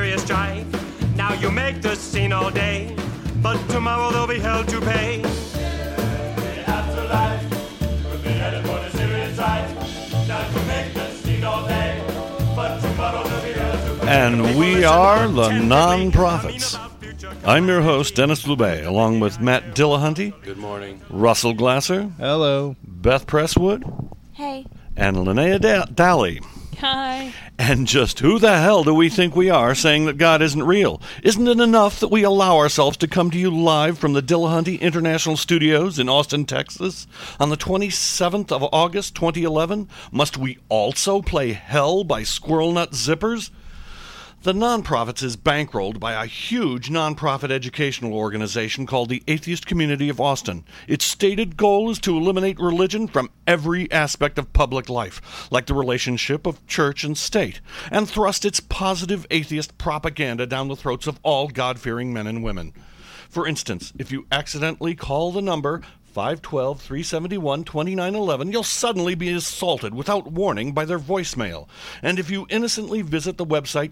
serious jive. Now you make the scene all day, but tomorrow they'll be held to pay. The afterlife will be headed for the serious jive. Now you make the scene all day, but tomorrow they'll be held to pay. And we are the Non-Prophets. I'm your host, Dennis Loubet, along with Matt Dillahunty. Good morning. Russell Glasser. Hello. Beth Presswood. Hey. And Linnea Daly. Hi. And just who the hell do we think we are saying that God isn't real? Isn't it enough that we allow ourselves to come to you live from the Dillahunty International Studios in Austin, Texas on the 27th of August, 2011? Must we also play Hell by Squirrel Nut Zippers? The Non-Prophets is bankrolled by a huge non-profit educational organization called the Atheist Community of Austin. Its stated goal is to eliminate religion from every aspect of public life, like the relationship of church and state, and thrust its positive atheist propaganda down the throats of all God-fearing men and women. For instance, if you accidentally call the number 512-371-2911, you'll suddenly be assaulted without warning by their voicemail. And if you innocently visit the website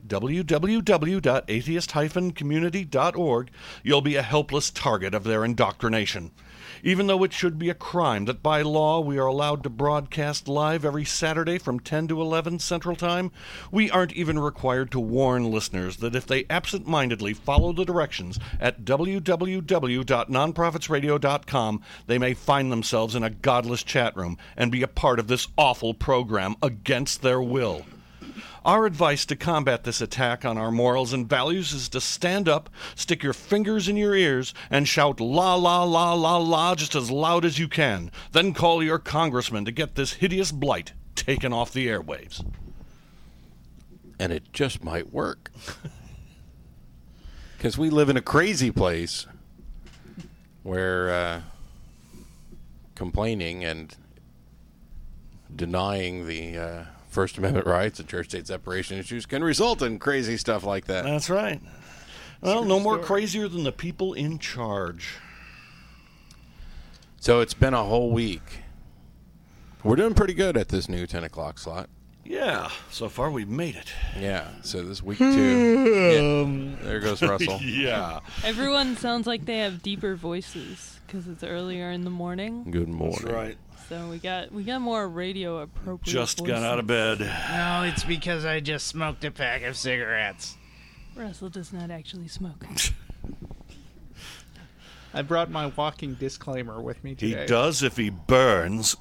www.atheist-community.org, you'll be a helpless target of their indoctrination. Even though it should be a crime that by law we are allowed to broadcast live every Saturday from 10 to 11 Central Time, we aren't even required to warn listeners that if they absent-mindedly follow the directions at www.nonprofitsradio.com, they may find themselves in a godless chat room and be a part of this awful program against their will. Our advice to combat this attack on our morals and values is to stand up, stick your fingers in your ears, and shout la la la la la just as loud as you can. Then call your congressman to get this hideous blight taken off the airwaves. And it just might work. Because we live in a crazy place where complaining and denying the First Amendment rights and church-state separation issues can result in crazy stuff like that. That's right. Well, no more crazier than the people in charge. So it's been a whole week. We're doing pretty good at this new 10 o'clock slot. Yeah, so far we've made it. Yeah, so this week too. There goes Russell. Yeah. Everyone sounds like they have deeper voices because it's earlier in the morning. Good morning. That's right. So we got more radio appropriate. Just voices. got out of bed. No, it's because I just smoked a pack of cigarettes. Russell does not actually smoke. I brought my walking disclaimer with me today. He does if he burns.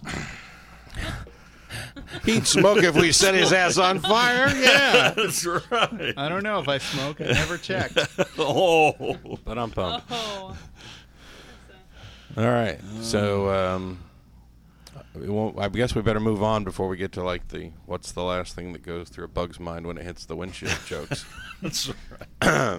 He'd smoke if we set his ass on fire. Yeah. That's right. I don't know if I smoke. I never checked. Oh. But I'm pumped. Oh. All right. So I guess we better move on before we get to like what's the last thing that goes through a bug's mind when it hits the windshield jokes. That's right.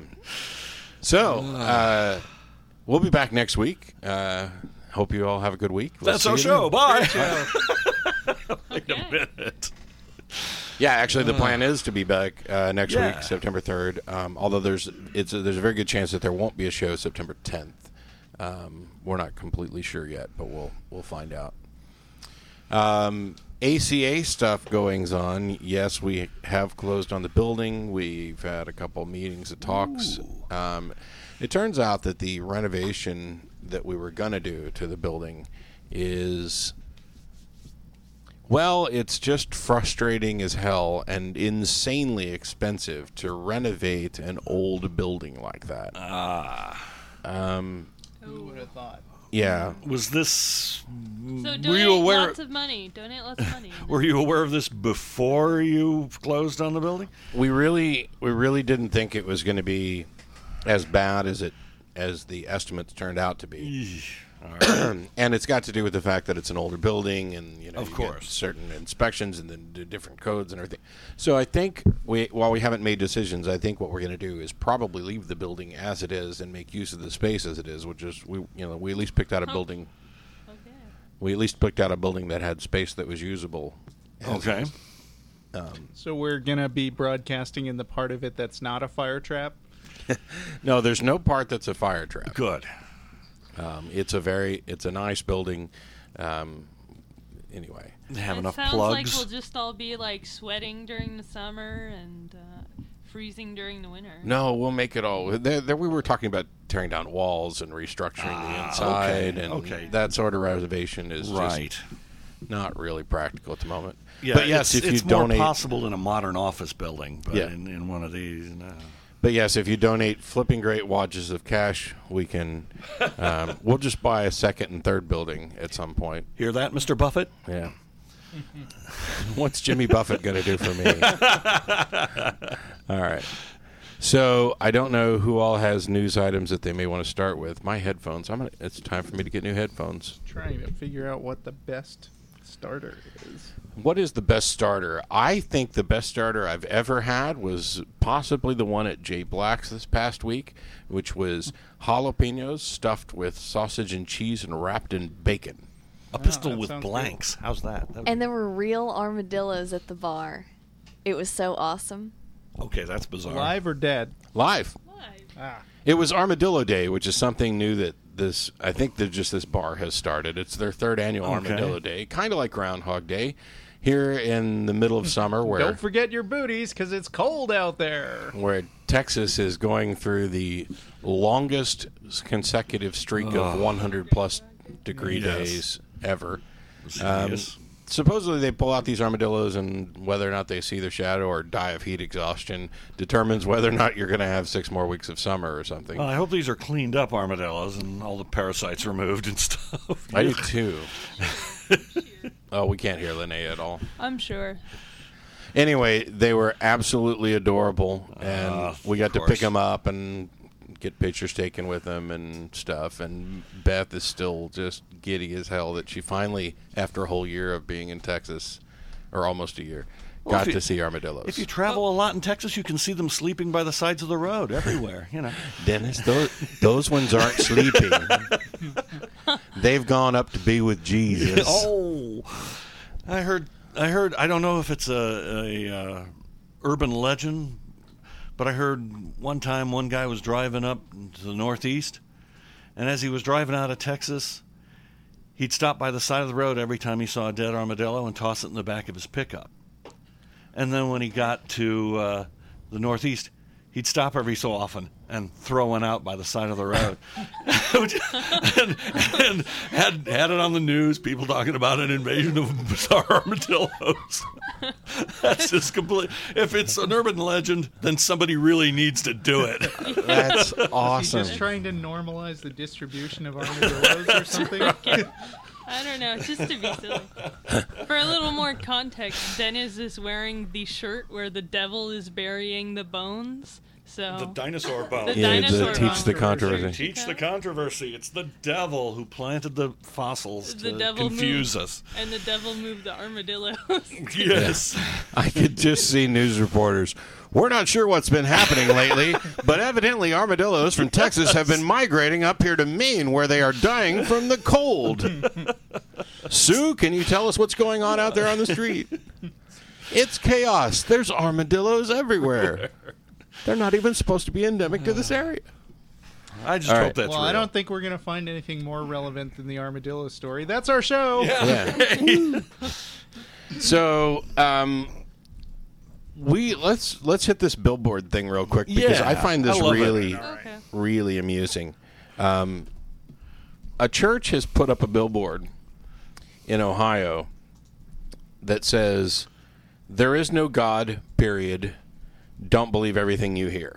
So we'll be back next week. Hope you all have a good week. That's our show. Bye. Wait Okay. a minute. Yeah, actually, the plan is to be back next week, September 3rd. Although there's a very good chance that there won't be a show September 10th. We're not completely sure yet, but we'll find out. ACA stuff goings on. Yes, we have closed on the building. We've had a couple meetings and talks. It turns out that the renovation that we were going to do to the building is, well, it's just frustrating as hell and insanely expensive to renovate an old building like that. Who would have thought? Yeah. Was this... So were you aware? lots of money. Donate lots of money. Were you aware of this before you closed on the building? We really didn't think it was going to be as bad as the estimates turned out to be. All right. And it's got to do with the fact that it's an older building, and you Of get course. certain inspections and then the different codes and everything. So I think while we haven't made decisions, I think what we're going to do is probably leave the building as it is and make use of the space as it is, which is we at least picked out a building. Okay. We at least picked out a building that had space that was usable. Okay. So we're going to be broadcasting in the part of it that's not a fire trap? No, there's no part that's a fire trap. Good. It's a nice building. Anyway, Have It enough sounds plugs. like we'll just all be like sweating during the summer and freezing during the winter. No, we'll make it all. There we were talking about tearing down walls and restructuring the inside, and that sort of renovation is just not really practical at the moment. Yeah, but yes, if you donate, more possible in a modern office building, but in one of these, no. But yes, if you donate flipping great wads of cash, we can. We'll just buy a second and third building at some point. Hear that, Mr. Buffett? Yeah. What's Jimmy Buffett going to do for me? All right. So I don't know who all has news items that they may want to start with. My headphones. It's time for me to get new headphones. Trying to figure out what the best starter is. What is the best starter? I think the best starter I've ever had was possibly the one at Jay Black's this past week, which was jalapenos stuffed with sausage and cheese and wrapped in bacon. A pistol with blanks. Cool. How's that? And there were real armadillos at the bar. It was so awesome. Okay, that's bizarre. Live or dead? Live. It was Armadillo Day, which is something new that this bar has started. It's their third annual Armadillo Day, kind of like Groundhog Day, here in the middle of summer. Where don't forget your booties because it's cold out there. Where Texas is going through the longest consecutive streak of 100-plus degree days ever. Supposedly they pull out these armadillos, and whether or not they see their shadow or die of heat exhaustion determines whether or not you're going to have 6 more weeks of summer or something. Well, I hope these are cleaned up armadillos and all the parasites removed and stuff. I do too. Oh, we can't hear Linnea at all. I'm sure. Anyway, they were absolutely adorable, and we got to pick them up and get pictures taken with them and stuff. And Beth is still just giddy as hell that she finally, after a whole year of being in Texas, or almost a year, got to see armadillos. If you travel a lot in Texas, you can see them sleeping by the sides of the road everywhere. Dennis, those ones aren't sleeping. They've gone up to be with Jesus. Oh, I heard. I don't know if it's a urban legend, but I heard one time one guy was driving up to the Northeast, and as he was driving out of Texas, he'd stop by the side of the road every time he saw a dead armadillo and toss it in the back of his pickup. And then when he got to the Northeast, he'd stop every so often and throw one out by the side of the road. and had it on the news, people talking about an invasion of bizarre armadillos. That's just complete. If it's an urban legend, then somebody really needs to do it. That's awesome. Is he just trying to normalize the distribution of armadillos or something? I don't know, just to be silly. For a little more context, Dennis is wearing the shirt where the devil is burying the bones. So the dinosaur bones. Teach the controversy. Teach the controversy. It's the devil who planted the fossils to confuse us. And the devil moved the armadillos. Yes. I could just see news reporters. We're not sure what's been happening lately, but evidently armadillos from Texas have been migrating up here to Maine, where they are dying from the cold. Sue, can you tell us what's going on out there on the street? It's chaos. There's armadillos everywhere. They're not even supposed to be endemic to this area. I just hope that's real. I don't think we're going to find anything more relevant than the armadillo story. That's our show. Yeah. So, let's hit this billboard thing real quick because I find this really amusing. A church has put up a billboard in Ohio that says, "There is no God, period. Don't believe everything you hear."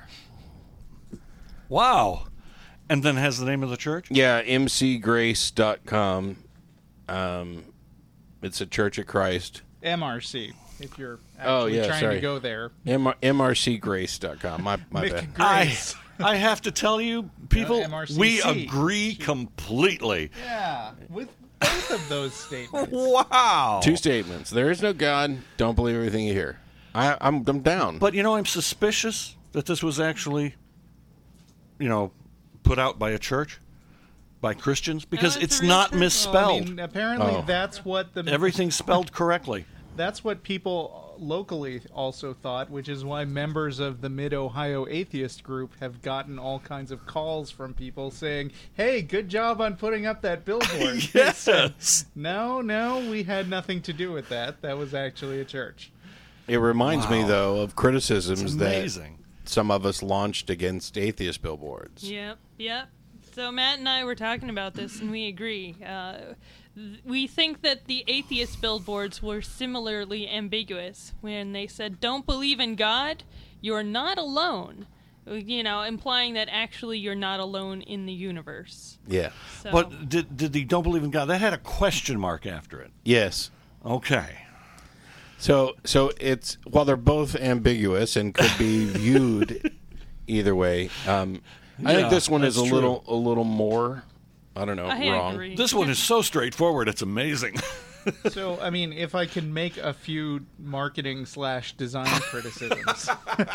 Wow. And then has the name of the church? Yeah, mcgrace.com. It's a Church of Christ. MRC, if you're actually trying to go there. mrcgrace.com. My bad. I have to tell you, people, we agree completely. Yeah, with both of those statements. Wow. 2 statements. There is no God. Don't believe everything you hear. I'm down. But, I'm suspicious that this was actually, put out by a church, by Christians, because it's not misspelled. Well, apparently that's what everything's spelled correctly. That's what people locally also thought, which is why members of the Mid-Ohio Atheist Group have gotten all kinds of calls from people saying, "Hey, good job on putting up that billboard." Yes. Said, no, we had nothing to do with that. That was actually a church. It reminds me, though, of criticisms it's that amazing. some of us launched against atheist billboards. Yep. So Matt and I were talking about this, and we agree. We think that the atheist billboards were similarly ambiguous when they said, "Don't believe in God, you're not alone." Implying that actually you're not alone in the universe. Yeah. So, But did the "don't believe in God" that had a question mark after it? Yes. Okay. So it's while they're both ambiguous and could be viewed either way. I think this one is a that's little more. I don't know. I wrong. agree. This one is so straightforward. It's amazing. So, I mean, if I can make a few marketing/design criticisms,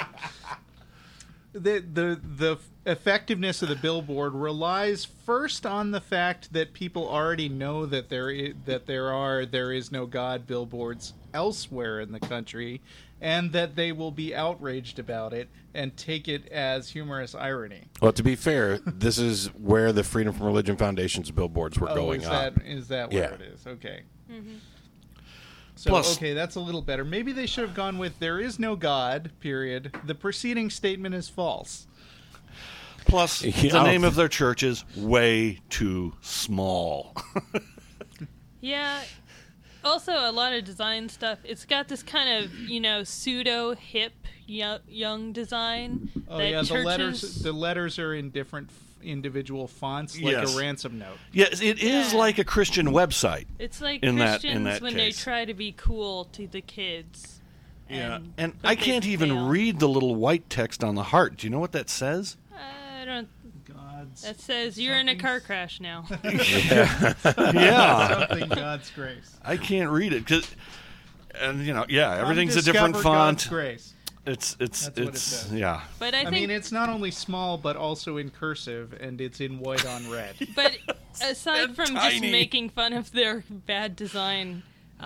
the effectiveness of the billboard relies first on the fact that people already know that there is no God billboards elsewhere in the country, and that they will be outraged about it and take it as humorous irony. Well, to be fair, this is where the Freedom from Religion Foundation's billboards were going up. Is that where Yeah. it is? Okay. Mm-hmm. So, Plus- okay, that's a little better. Maybe they should have gone with "there is no God, period. The preceding statement is false." Plus, Yeah. the name of their church is way too small. Yeah. Also, a lot of design stuff. It's got this kind of, pseudo hip young design. Oh that yeah, churches, the letters are in different individual fonts, like Yes. a ransom note. Yes, it is Yeah. like a Christian website. It's like in that- Christians in that when case. they try to be cool to the kids. And but I they can't even fail. read the little white text on the heart. Do you know what that says? I don't. God's That says you're in a something- car crash now. Yeah. something God's grace. I can't read it everything's a Discover different God's font. grace. It's That's what it says. yeah. But I I think, mean, it's not only small, but also in cursive, and it's in white on red. but aside And from just tiny. making fun of their bad design,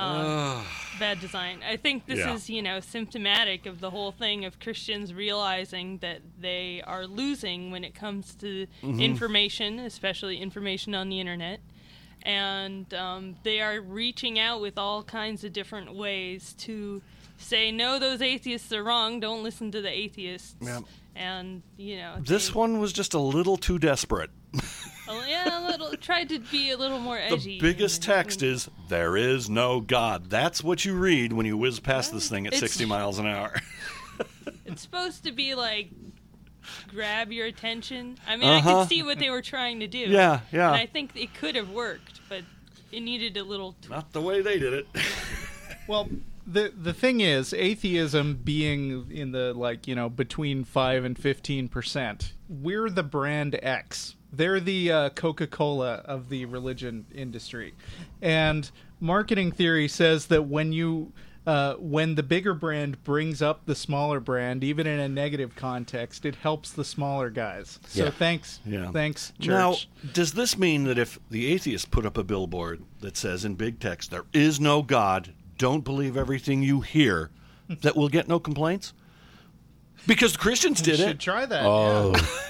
I think this Yeah. is, symptomatic of the whole thing of Christians realizing that they are losing when it comes to information, especially information on the internet. And they are reaching out with all kinds of different ways to say, no, those atheists are wrong. Don't listen to the atheists. Yep. And, This one was just a little too desperate. tried to be a little more edgy. The biggest text is, "There is no God." That's what you read when you whiz past this thing at It's- 60 miles an hour. It's supposed to be like grab your attention. I mean, I Uh-huh. could see what they were trying to do. Yeah. And I think it could have worked, but it needed a little. Not the way they did it. Well, the thing is, atheism being in the between 5 and 15%, we're the brand X. They're the Coca-Cola of the religion industry, and marketing theory says that when the bigger brand brings up the smaller brand, even in a negative context, it helps the smaller guys. So Yeah. thanks, Yeah. thanks, church. Now, does this mean that if the atheists put up a billboard that says in big text, "There is no God, don't believe everything you hear," that we'll get no complaints? Because the Christians We did should it. try that. Oh.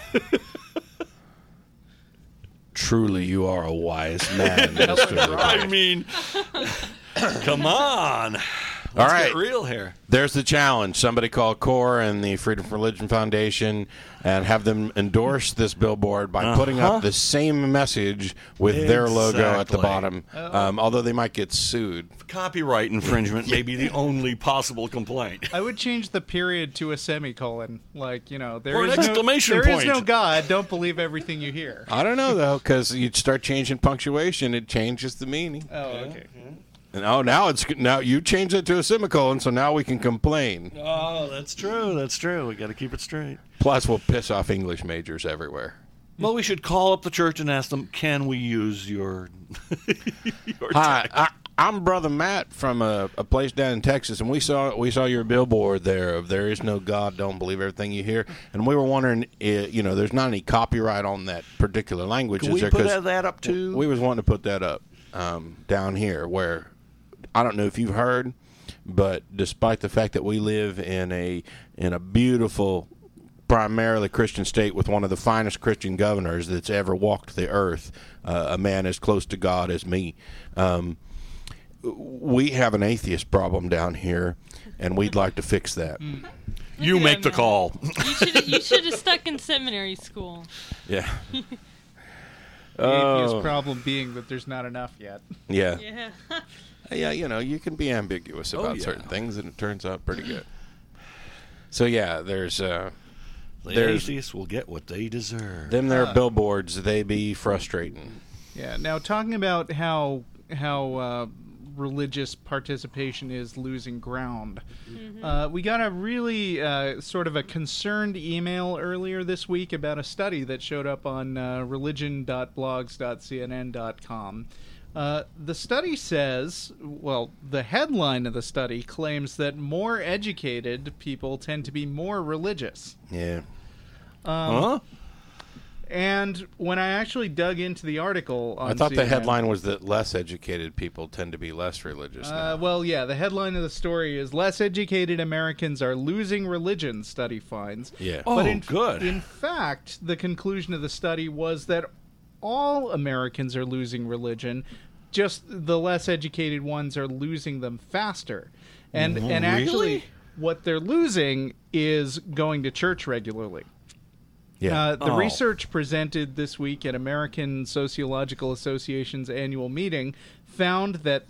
Truly, you are a wise man, Mr. I mean, come on. All Let's right. get real here. There's the challenge. Somebody call CORE and the Freedom from Religion Foundation and have them endorse this billboard by putting up the same message with their logo at the Exactly. bottom. Although they might get sued. Copyright infringement may be the only possible complaint. I would change the period to a semicolon, there Or an is exclamation there is point. no God. Don't believe everything you hear. I don't know, though, because you start changing punctuation, it changes the meaning. Oh, okay. And now you change it to a semicolon, so now we can complain. Oh, that's true. That's true. We got to keep it straight. Plus, we'll piss off English majors everywhere. Well, we should call up the church and ask them, "Can we use your your Hi, text?" I'm Brother Matt from a place down in Texas, and we saw your billboard there of "There is no God, don't believe everything you hear," and we were wondering, there's not any copyright on that particular language. Can is we there? put 'Cause that up too? we was wanting to put that up down here, where I don't know if you've heard, but despite the fact that we live in a beautiful, primarily Christian state with one of the finest Christian governors that's ever walked the earth, a man as close to God as me. We have an atheist problem down here, and we'd like to fix that. You at make the that, call. You should have stuck in seminary school. Yeah. The atheist problem being that there's not enough yet. Yeah. Yeah. Yeah, you can be ambiguous about yeah. certain things, and it turns out pretty good. So, yeah, there's The atheists will get what they deserve. them there billboards. They be frustrating. Yeah. Now, talking about how religious participation is losing ground, we got a really sort of a concerned email earlier this week about a study that showed up on religion.blogs.cnn.com. The study says, well, the headline of the study claims that more educated people tend to be more religious. Yeah. Huh? And when I actually dug into the article on I thought the CNN, headline was that less educated people tend to be less religious now. well, yeah, the headline of the story is "Less Educated Americans Are Losing Religion," study finds. Yeah. Oh, But good. In fact, the conclusion of the study was that all Americans are losing religion, just the less educated ones are losing them faster. And actually, Really? what they're losing is going to church regularly. Yeah. The research presented this week at American Sociological Association's annual meeting found that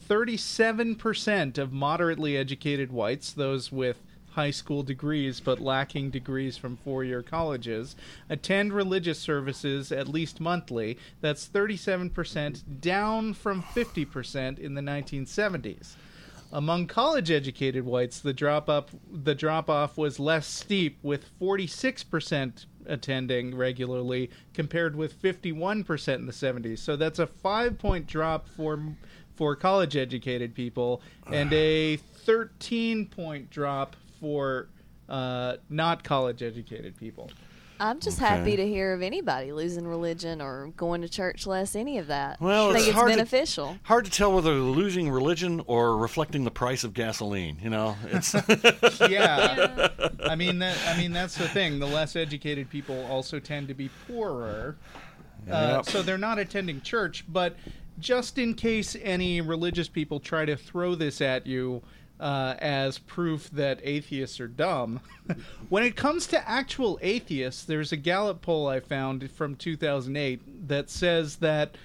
37% of moderately educated whites, those with high school degrees but lacking degrees from four-year colleges, attend religious services at least monthly. That's 37%, down from 50% in the 1970s. Among college-educated whites, the drop-off was less steep, with 46% attending regularly, compared with 51% in the 70s. So that's a 5-point drop for college-educated people, and a 13-point drop for not college-educated people. I'm just happy to hear of anybody losing religion or going to church less, any of that. Well, I think it's it's hard to- beneficial. Hard to tell whether they're losing religion or reflecting the price of gasoline. You know, it's Yeah. I mean that's the thing. The less educated people also tend to be poorer. Yep. So they're not attending church, but just in case any religious people try to throw this at you as proof that atheists are dumb, when it comes to actual atheists, there's a Gallup poll I found from 2008 that says that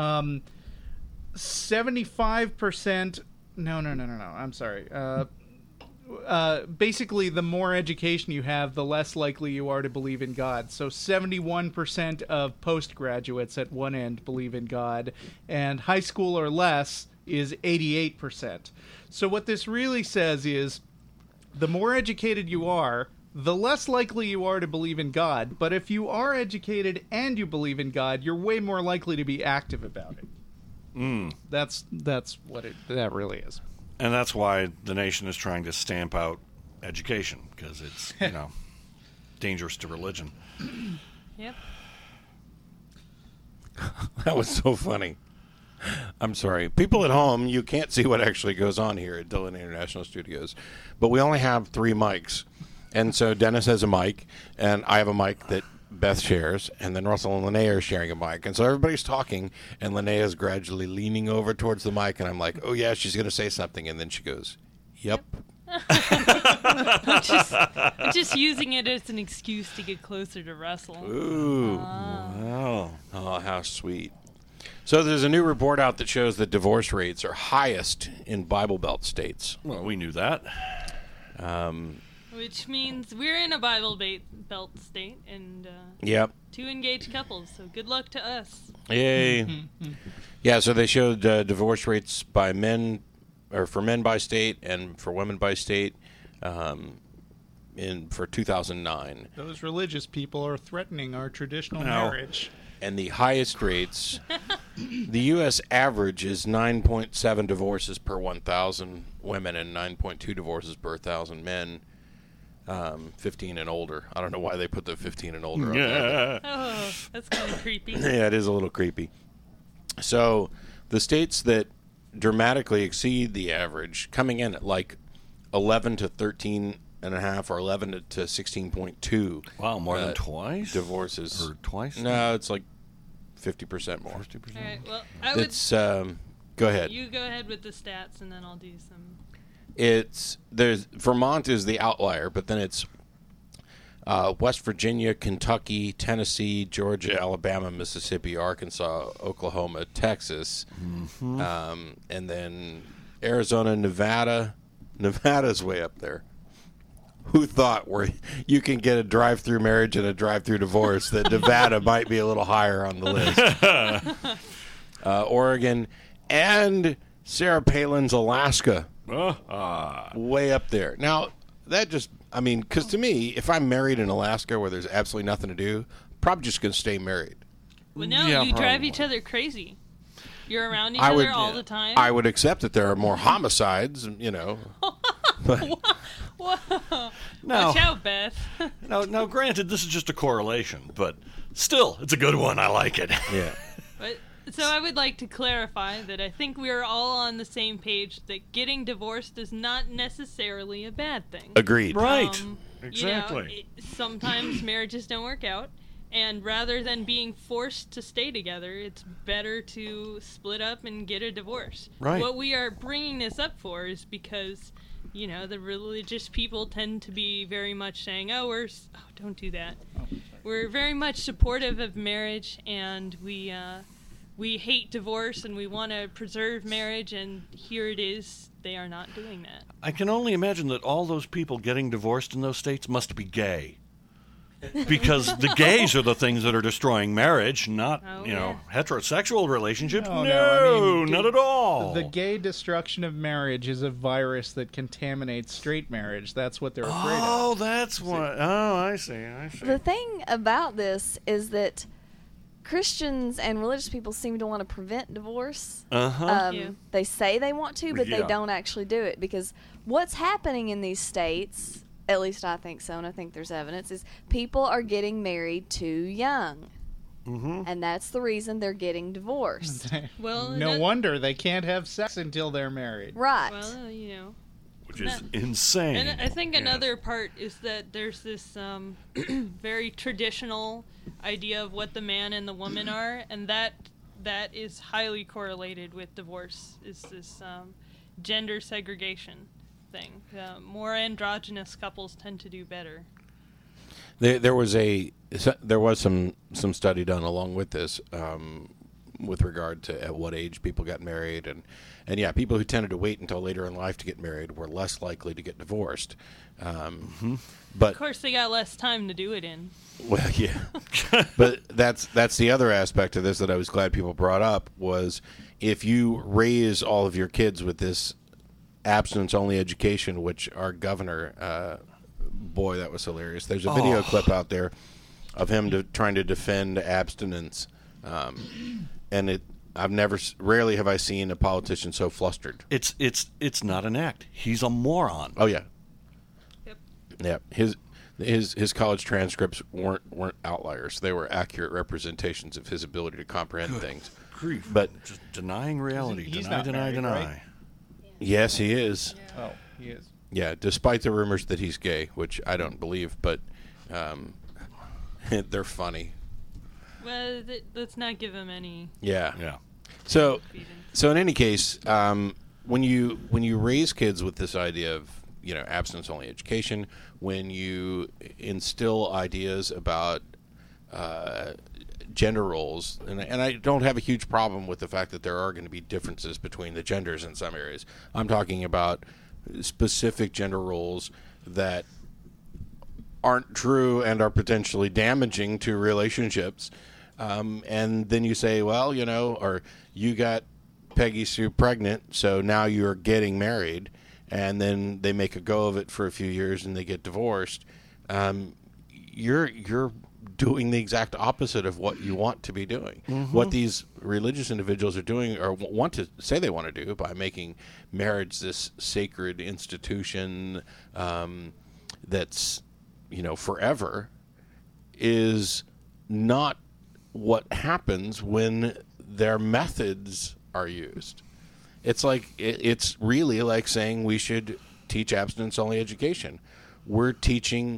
75%. No. I'm sorry. Basically, the more education you have, the less likely you are to believe in God. So 71% of postgraduates at one end believe in God, and high school or less is 88%. So what this really says is, the more educated you are, the less likely you are to believe in God. But if you are educated and you believe in God, you're way more likely to be active about it. That's what that really is. and that's why the nation is trying to stamp out education, because it's dangerous to religion. Yep. That was so funny. I'm sorry. People at home, you can't see what actually goes on here at Dillon International Studios, but we only have 3 mics. And so Dennis has a mic, and I have a mic that Beth shares, and then Russell and Linnea are sharing a mic. And so everybody's talking, and Linnea is gradually leaning over towards the mic, and I'm like, oh, yeah, she's going to say something. And then she goes, yep. I'm just using it as an excuse to get closer to Russell. Ooh. Oh, Oh, how sweet. So there's a new report out that shows that divorce rates are highest in Bible Belt states. well, we knew that. Which means we're in a Bible Belt state and Yep. 2 engaged couples. So good luck to us. Yay. Yeah, so they showed divorce rates by men, or for men by state and for women by state for 2009. Those religious people are threatening our traditional No. marriage. And the highest rates, the U.S. average is 9.7 divorces per 1,000 women and 9.2 divorces per 1,000 men, 15 and older. I don't know why they put the 15 and older on there. Oh, that's kind of creepy. Yeah, it is a little creepy. So the states that dramatically exceed the average, coming in at like 11 to 13 and a half or 11 to 16.2. Wow, more than twice? Divorces. Or twice? No, it's like 50% more. 50%? All right. Well, I would. It's go ahead. You go ahead with the stats, and then I'll do some. Vermont is the outlier, but then it's West Virginia, Kentucky, Tennessee, Georgia, Alabama, Mississippi, Arkansas, Oklahoma, Texas, and then Arizona, Nevada. Nevada's way up there. Who thought where you can get a drive-through marriage and a drive-through divorce that Nevada might be a little higher on the list? Oregon and Sarah Palin's Alaska. Way up there. Now, that just, I mean, because to me, if I'm married in Alaska where there's absolutely nothing to do, probably just going to stay married. Well, no, Yeah, you drive probably. each other crazy. You're around each other all the time. I would accept that there are more homicides, But Whoa. No. Watch out, Beth. Now, granted, this is just a correlation, but still, it's a good one. I like it. yeah. But, so I would like to clarify that I think we are all on the same page that getting divorced is not necessarily a bad thing. Agreed. Right. Exactly. Sometimes marriages don't work out, and rather than being forced to stay together, it's better to split up and get a divorce. Right. What we are bringing this up for is because, the religious people tend to be very much saying, don't do that. We're very much supportive of marriage, and we hate divorce, and we want to preserve marriage, and here it is. They are not doing that. I can only imagine that all those people getting divorced in those states must be gay. Because the gays are the things that are destroying marriage, not, heterosexual relationships. No, No, not at all. The gay destruction of marriage is a virus that contaminates straight marriage. That's what they're afraid of. Oh, that's what. Oh, I see. The thing about this is that Christians and religious people seem to want to prevent divorce. Uh-huh. Yeah. They say they want to, but Yeah. they don't actually do it, because what's happening in these states, at least I think so, and I think there's evidence, is people are getting married too young. Mm-hmm. And that's the reason they're getting divorced. Well, No wonder they can't have sex until they're married. Right. Well, Which is insane. And I think Yes. another part is that there's this very traditional idea of what the man and the woman are, and that is highly correlated with divorce, is this gender segregation thing. More androgynous couples tend to do better. There was some study done along with this with regard to at what age people got married, and yeah, people who tended to wait until later in life to get married were less likely to get divorced. But Of course, they got less time to do it in. well, yeah, but that's the other aspect of this that I was glad people brought up was if you raise all of your kids with this abstinence-only education, which our governor, boy, that was hilarious. There's a video clip out there of him trying to defend abstinence, and rarely have I seen a politician so flustered. It's not an act. He's a moron. Oh yeah, Yep. yeah. His college transcripts weren't outliers. They were accurate representations of his ability to comprehend things. Grief. But Just denying reality. He's Deny, not deny, married, deny. right? yes, he is. Oh, he is. Yeah, despite the rumors that he's gay, which I don't believe, but they're funny. Well, let's not give him any Yeah. Yeah. So credence. in any case, when you raise kids with this idea of abstinence-only education, when you instill ideas about gender roles, and I don't have a huge problem with the fact that there are going to be differences between the genders in some areas. I'm talking about specific gender roles that aren't true and are potentially damaging to relationships. And then you say, well, or you got Peggy Sue pregnant, so now you're getting married, and then they make a go of it for a few years and they get divorced. You're doing the exact opposite of what you want to be doing. Mm-hmm. What these religious individuals are doing, or want to say they want to do, by making marriage this sacred institution that's forever, is not what happens when their methods are used. It's like it's really like saying we should teach abstinence-only education. We're teaching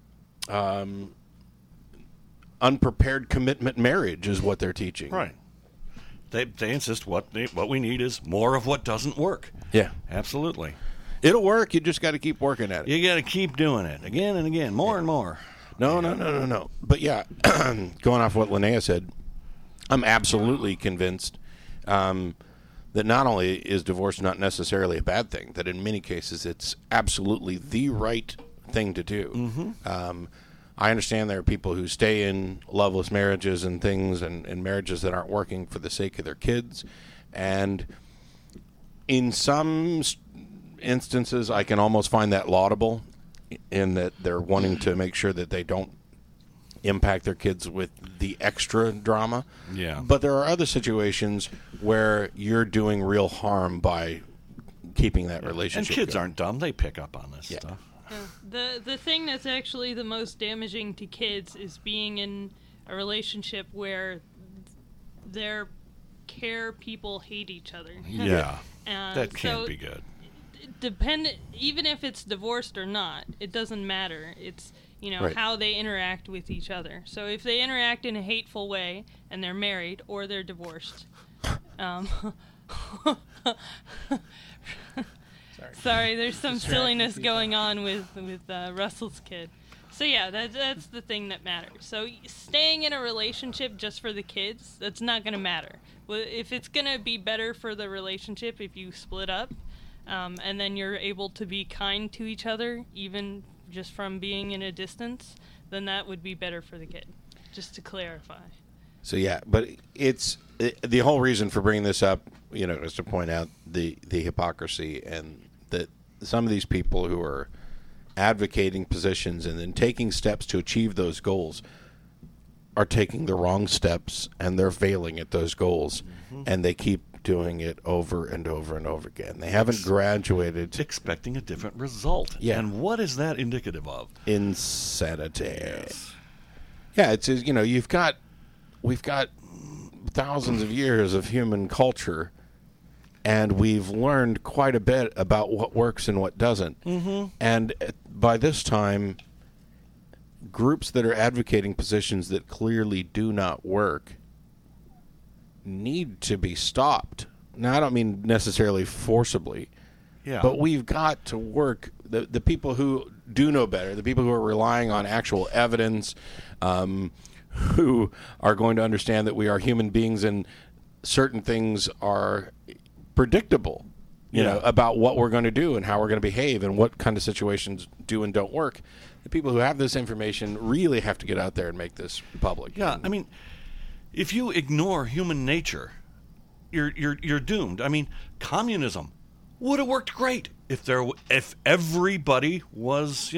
unprepared commitment marriage is what they're teaching. Right. They insist what we need is more of what doesn't work. Yeah. Absolutely. It'll work. You just got to keep working at it. You got to keep doing it again and again, more and more. No. But yeah, going off what Linnea said, I'm absolutely convinced that not only is divorce not necessarily a bad thing, that in many cases it's absolutely the right thing to do. I understand there are people who stay in loveless marriages and things, and marriages that aren't working for the sake of their kids. And in some instances, I can almost find that laudable, in that they're wanting to make sure that they don't impact their kids with the extra drama. Yeah. But there are other situations where you're doing real harm by keeping that relationship And kids going. aren't dumb. They pick up on this stuff. The thing that's actually the most damaging to kids is being in a relationship where their care people hate each other. Yeah. And That can't so be good. even if it's divorced or not, it doesn't matter. It's Right. how they interact with each other. So if they interact in a hateful way and they're married or they're divorced, sorry, there's some silliness going on with Russell's kid. So yeah, that's the thing that matters. So staying in a relationship just for the kids, that's not going to matter. Well, if it's going to be better for the relationship if you split up, and then you're able to be kind to each other, even just from being in a distance, then that would be better for the kid. Just to clarify. So yeah, but the whole reason for bringing this up, is to point out the hypocrisy, and that some of these people who are advocating positions and then taking steps to achieve those goals are taking the wrong steps, and they're failing at those goals, and they keep doing it over and over and over again. They haven't graduated. Expecting a different result. Yeah. And what is that indicative of? Insanity. Yes. Yeah, it's we've got thousands of years of human culture, and we've learned quite a bit about what works and what doesn't. And by this time, groups that are advocating positions that clearly do not work need to be stopped. Now, I don't mean necessarily forcibly, Yeah. but we've got to work. The people who do know better, the people who are relying on actual evidence, who are going to understand that we are human beings and certain things are predictable, about what we're going to do and how we're going to behave and what kind of situations do and don't work. The people who have this information really have to get out there and make this public. Yeah, I mean, if you ignore human nature, you're doomed. I mean, communism would have worked great if everybody was,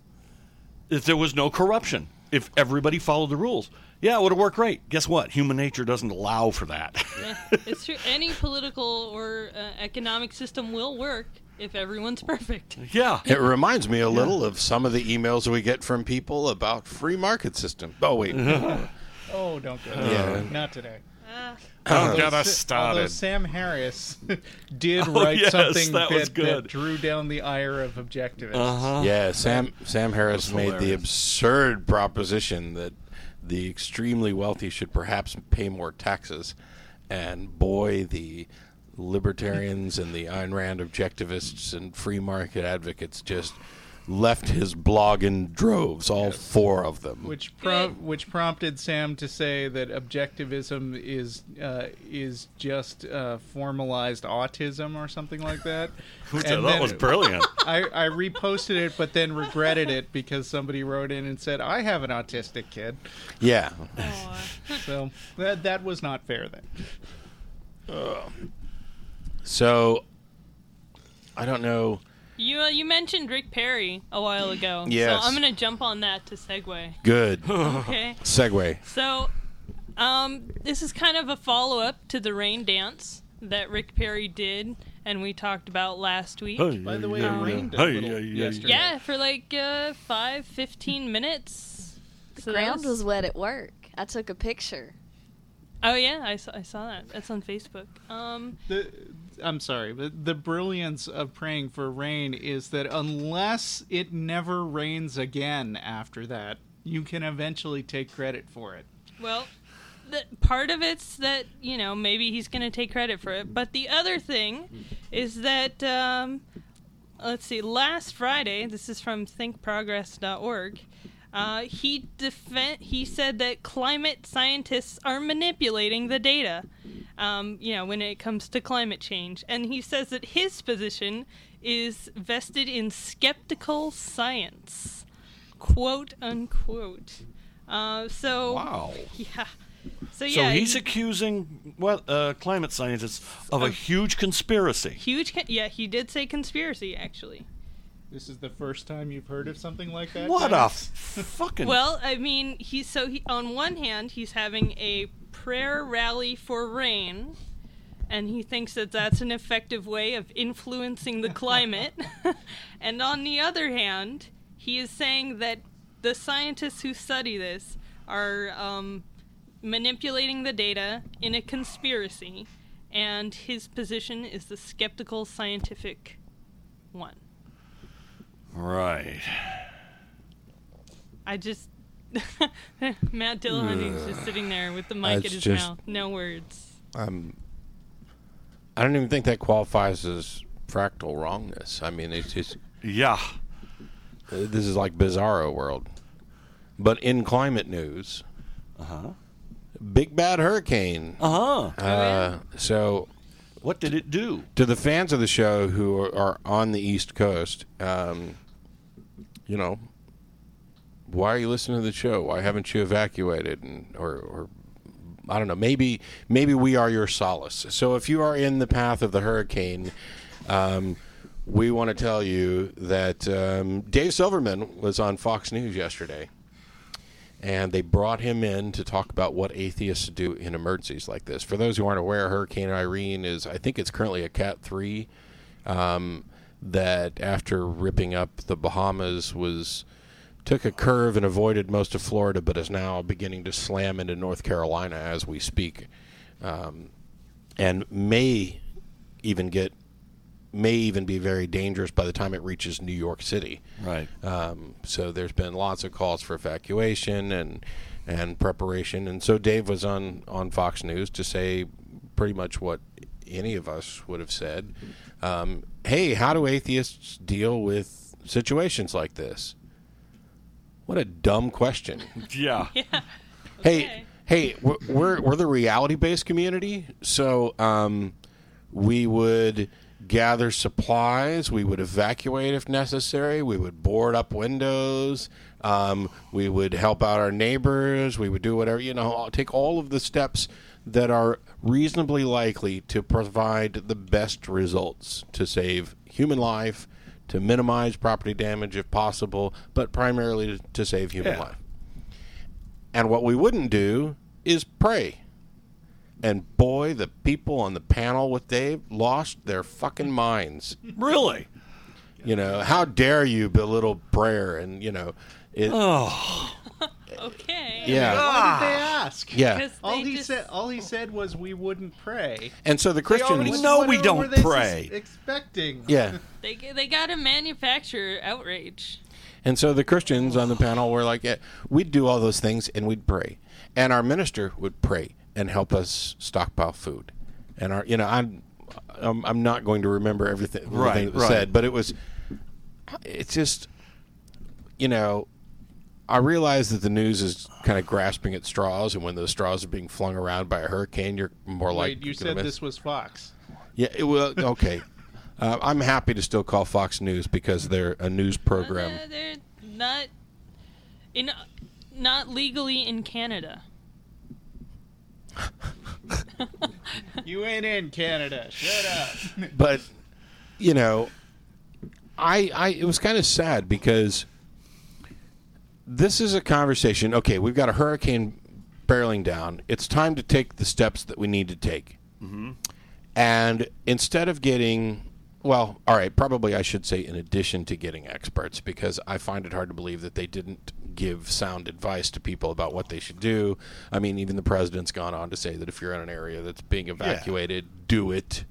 if there was no corruption, if everybody followed the rules. Yeah, it would have worked great. Guess what? Human nature doesn't allow for that. Yeah, it's true. Any political or economic system will work if everyone's perfect. Yeah. It reminds me a little of some of the emails we get from people about free market system. Oh, wait. Oh, don't go there. Yeah. Not today. Don't get us Although started. Sam Harris did Oh, write yes, something that was that good. drew down the ire of objectivists. Uh-huh. Yeah, Sam Harris was made the hilarious. absurd proposition that the extremely wealthy should perhaps pay more taxes. And boy, the libertarians and the Ayn Rand objectivists and free market advocates just left his blog in droves, all four of them. Which prompted Sam to say that objectivism is just formalized autism or something like that. That was brilliant. I reposted it, but then regretted it because somebody wrote in and said, "I have an autistic kid." Yeah. So that was not fair then. So, I don't know. You mentioned Rick Perry a while ago. Yes. So I'm going to jump on that to segue. Good. Okay. Segue. So, this is kind of a follow-up to the rain dance that Rick Perry did and we talked about last week. By the way, it rained a little yesterday. Yeah, for like 15 minutes. The ground was wet at work. I took a picture. Oh yeah, I saw that. That's on Facebook. I'm sorry, but the brilliance of praying for rain is that unless it never rains again after that, you can eventually take credit for it. Well, part of it's that, maybe he's going to take credit for it. But the other thing is that, let's see, last Friday, this is from thinkprogress.org, He said that climate scientists are manipulating the data, when it comes to climate change. And he says that his position is vested in skeptical science, quote unquote. Wow. Yeah. So he's accusing climate scientists of a huge conspiracy. He did say conspiracy, actually. This is the first time you've heard of something like that? What guys? a fucking... Well, I mean, he on one hand, he's having a prayer rally for rain, and he thinks that that's an effective way of influencing the climate. And on the other hand, he is saying that the scientists who study this are manipulating the data in a conspiracy, and his position is the skeptical scientific one. Right. I just... Matt Dillahunty's just sitting there with the mic at his mouth. No words. I don't even think that qualifies as fractal wrongness. I mean, it's just... Yeah. This is like Bizarro world. But in climate news... Big bad hurricane. So... What did it do? To the fans of the show who are on the East Coast, why are you listening to the show? Why haven't you evacuated? Or I don't know. Maybe we are your solace. So if you are in the path of the hurricane, we want to tell you that Dave Silverman was on Fox News yesterday. And they brought him in to talk about what atheists do in emergencies like this. For those who aren't aware, Hurricane Irene I think it's currently a Cat 3, that after ripping up the Bahamas took a curve and avoided most of Florida, but is now beginning to slam into North Carolina as we speak, and may even be very dangerous by the time it reaches New York City. Right. So there's been lots of calls for evacuation and preparation. And so Dave was on Fox News to say pretty much what any of us would have said. Hey, how do atheists deal with situations like this? What a dumb question. Yeah. Yeah. Okay. Hey, we're the reality-based community, so we would gather supplies, we would evacuate if necessary, we would board up windows, we would help out our neighbors, we would do whatever, take all of the steps that are reasonably likely to provide the best results to save human life, to minimize property damage if possible, but primarily to save human life. And what we wouldn't do is pray. And boy, the people on the panel with Dave lost their fucking minds. Really? How dare you belittle prayer? And, Okay. Yeah. Why did they ask? Yeah. Because All he said was we wouldn't pray. And so the Christians... already know we don't were they pray. Expecting. Yeah. They got to manufacture outrage. And so the Christians on the panel were like, yeah, we'd do all those things and we'd pray. And our minister would pray and help us stockpile food. And I'm not going to remember everything that was said, but it's just, I realize that the news is kind of grasping at straws, and when those straws are being flung around by a hurricane, you're more likely. Wait, you said this was Fox. Yeah, okay. I'm happy to still call Fox News because they're a news program. They're not legally in Canada. You ain't in Canada. Shut up. But, it was kind of sad because this is a conversation. Okay, we've got a hurricane barreling down. It's time to take the steps that we need to take. Mm-hmm. And instead of getting... Well, all right, probably I should say in addition to getting experts, because I find it hard to believe that they didn't give sound advice to people about what they should do. I mean, even the president's gone on to say that if you're in an area that's being evacuated, do it.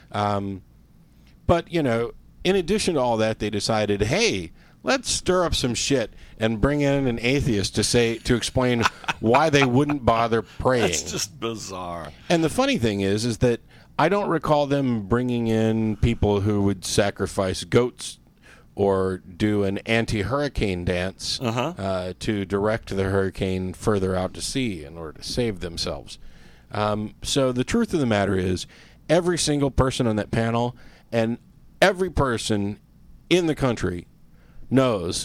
But, in addition to all that, they decided, hey, let's stir up some shit and bring in an atheist to explain why they wouldn't bother praying. That's just bizarre. And the funny thing is that I don't recall them bringing in people who would sacrifice goats or do an anti-hurricane dance to direct the hurricane further out to sea in order to save themselves. So the truth of the matter is, every single person on that panel and every person in the country knows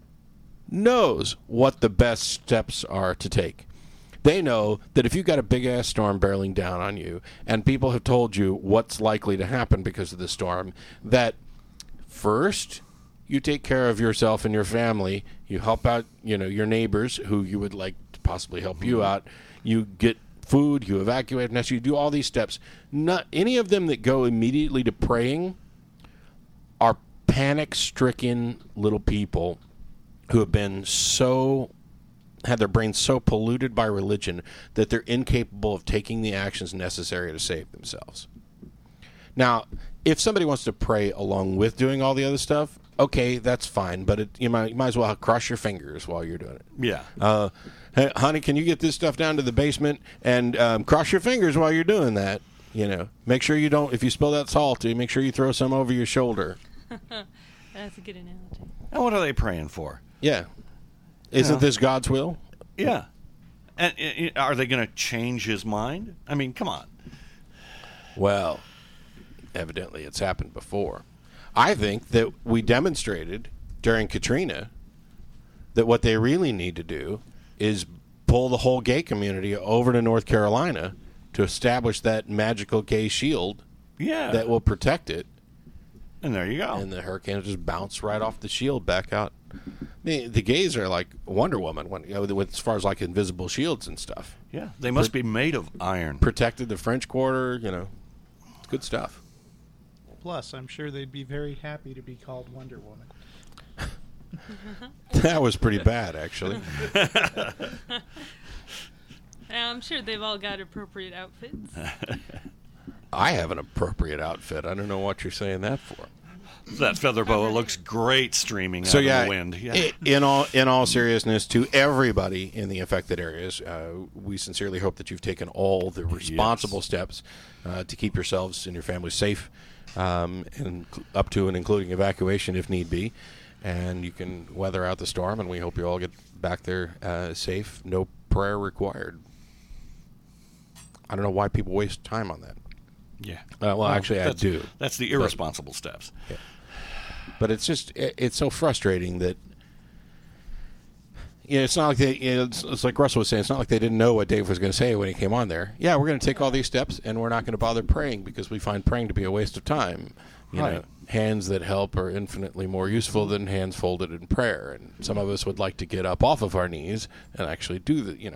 what the best steps are to take. They know that if you've got a big-ass storm barreling down on you, and people have told you what's likely to happen because of the storm, that first you take care of yourself and your family, you help out, your neighbors who you would like to possibly help you out, you get food, you evacuate, and you do all these steps. Not any of them that go immediately to praying are panic-stricken little people who have been had their brains so polluted by religion that they're incapable of taking the actions necessary to save themselves. Now, if somebody wants to pray along with doing all the other stuff, okay, that's fine, but you might as well cross your fingers while you're doing it. Yeah. Hey, honey, can you get this stuff down to the basement and cross your fingers while you're doing that? Make sure you don't, if you spill that salt, make sure you throw some over your shoulder. That's a good analogy. And what are they praying for? Yeah. Isn't this God's will? Yeah. And are they going to change his mind? I mean, come on. Well, evidently it's happened before. I think that we demonstrated during Katrina that what they really need to do is pull the whole gay community over to North Carolina to establish that magical gay shield that will protect it. And there you go. And the hurricane will just bounce right off the shield back out. The gays are like Wonder Woman, as far as like invisible shields and stuff. Yeah, they must be made of iron. Protected the French Quarter, it's good stuff. Plus, I'm sure they'd be very happy to be called Wonder Woman. That was pretty bad, actually. I'm sure they've all got appropriate outfits. I have an appropriate outfit. I don't know what you're saying that for. That feather boa looks great streaming out in the wind. Yeah. In all seriousness, to everybody in the affected areas, we sincerely hope that you've taken all the responsible steps to keep yourselves and your families safe, and up to and including evacuation if need be. And you can weather out the storm, and we hope you all get back there safe. No prayer required. I don't know why people waste time on that. Yeah. Actually, I do. That's the irresponsible steps. Yeah. But it's just, it's so frustrating that, it's not like they, it's like Russell was saying, it's not like they didn't know what Dave was going to say when he came on there. Yeah, we're going to take all these steps, and we're not going to bother praying because we find praying to be a waste of time. You know, hands that help are infinitely more useful than hands folded in prayer. And some of us would like to get up off of our knees and actually do the,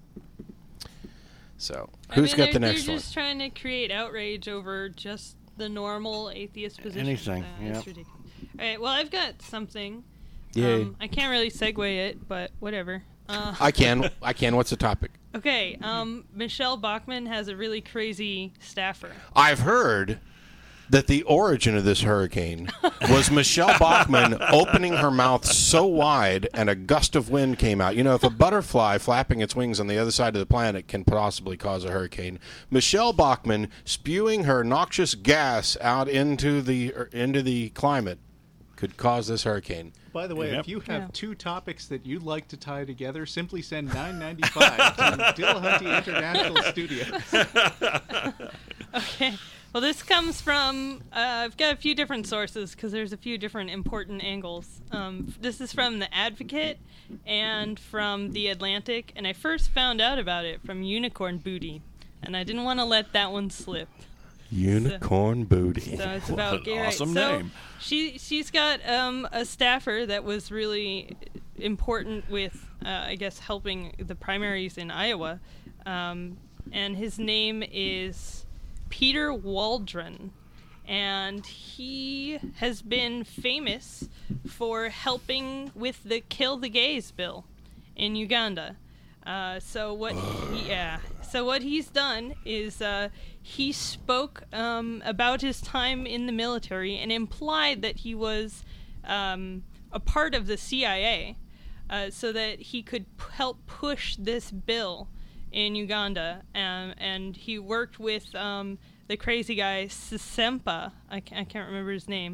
So, who's got the next one? They're just trying to create outrage over just the normal atheist position. Anything, It's ridiculous. All right, well, I've got something. Yay. I can't really segue it, but whatever. I can. What's the topic? Okay, Michelle Bachmann has a really crazy staffer. I've heard that the origin of this hurricane was Michelle Bachmann opening her mouth so wide and a gust of wind came out. If a butterfly flapping its wings on the other side of the planet can possibly cause a hurricane, Michelle Bachmann spewing her noxious gas out into the climate could cause this hurricane. By the way, if you have two topics that you'd like to tie together, simply send $9.95 to Dillahunty International Studios. Okay. Well, this comes from, I've got a few different sources because there's a few different important angles. This is from The Advocate and from The Atlantic, and I first found out about it from Unicorn Booty, and I didn't want to let that one slip. Unicorn Booty. So it's about gay rights. Awesome name. She's got a staffer that was really important with, I guess, helping the primaries in Iowa, and his name is Peter Waldron, and he has been famous for helping with the Kill the Gays bill in Uganda. So what he's done is he spoke about his time in the military and implied that he was a part of the CIA, so that he could help push this bill in Uganda, and he worked with the crazy guy Sisempa. I can't remember his name,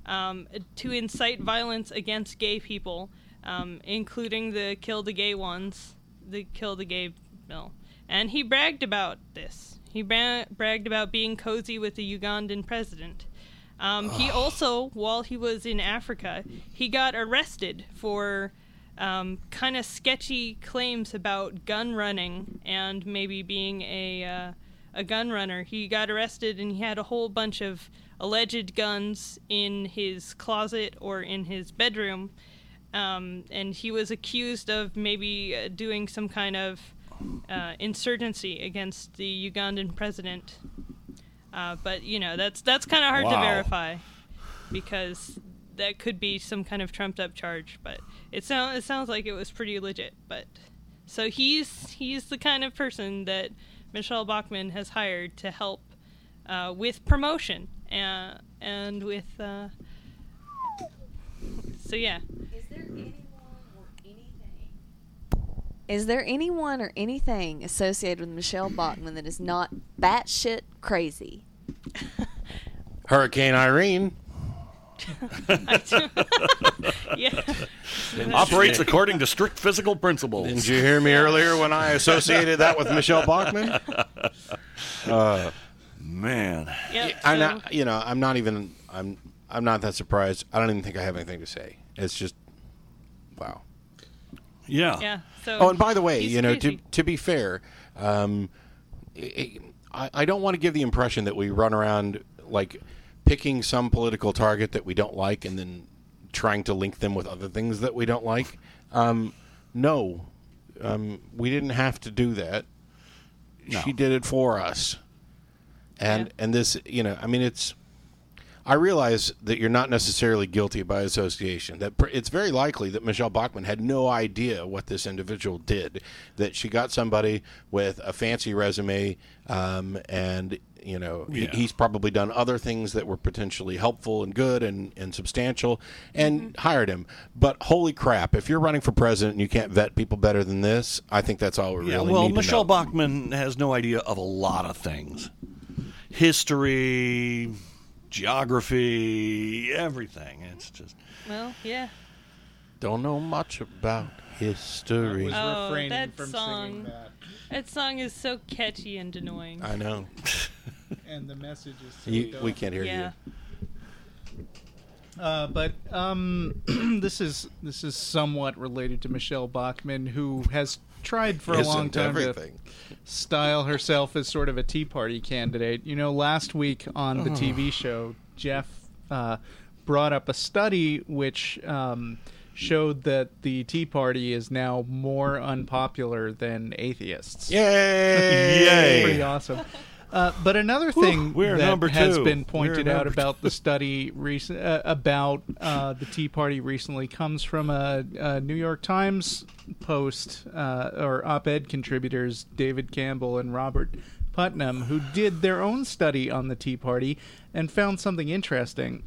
to incite violence against gay people, including the Kill the Gay ones, the Kill the Gay bill. And he bragged about this. He bragged about being cozy with the Ugandan president. He also, while he was in Africa, he got arrested for kind of sketchy claims about gun running and maybe being a gun runner. He got arrested and he had a whole bunch of alleged guns in his closet or in his bedroom, and he was accused of maybe doing some kind of insurgency against the Ugandan president. But that's kind of hard to verify, because that could be some kind of trumped up charge. But it sounds like it was pretty legit. But so he's the kind of person that Michelle Bachmann has hired to help with promotion and with. So yeah. Is there anyone or anything associated with Michelle Bachmann that is not batshit crazy? Hurricane Irene. Yeah. Operates according to strict physical principles. Didn't you hear me earlier when I associated that with Michelle Bachmann? Man. Yep, I'm so- not. I'm not that surprised. I don't even think I have anything to say. It's just, wow. Yeah. Yeah. So. Oh, and by the way, he's to crazy. be fair, I don't want to give the impression that we run around like picking some political target that we don't like and then trying to link them with other things that we don't like. No, we didn't have to do that. No. She did it for us, and this, it's. I realize that you're not necessarily guilty by association. That it's very likely that Michelle Bachmann had no idea what this individual did. That she got somebody with a fancy resume, and he's probably done other things that were potentially helpful and good and substantial, and hired him. But holy crap, if you're running for president and you can't vet people better than this, I think that's all we really need to Michelle know. Bachmann has no idea of a lot of things. History, geography, everything. It's just... Well, yeah. Don't know much about history. was Oh, refraining that from song. singing that. That song is so catchy and annoying. I know. And the message is so We dumb. can't hear Yeah. you. But this is somewhat related to Michelle Bachmann, who has tried for a long Isn't time everything. to style herself as sort of a Tea Party candidate. Last week on the TV show, Jeff brought up a study which showed that the Tea Party is now more unpopular than atheists. Yay! Yay! Pretty awesome. But another thing we're that number has two. been pointed We're out number about the study about the Tea Party recently comes from a New York Times post or op-ed contributors David Campbell and Robert Putnam, who did their own study on the Tea Party and found something interesting.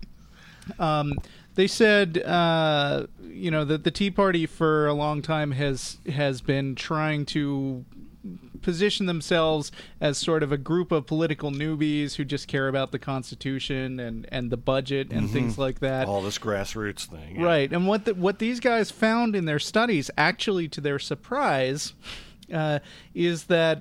They said, that the Tea Party for a long time has been trying to position themselves as sort of a group of political newbies who just care about the Constitution and the budget and things like that. All this grassroots thing. Yeah. Right, and what these guys found in their studies, actually to their surprise, is that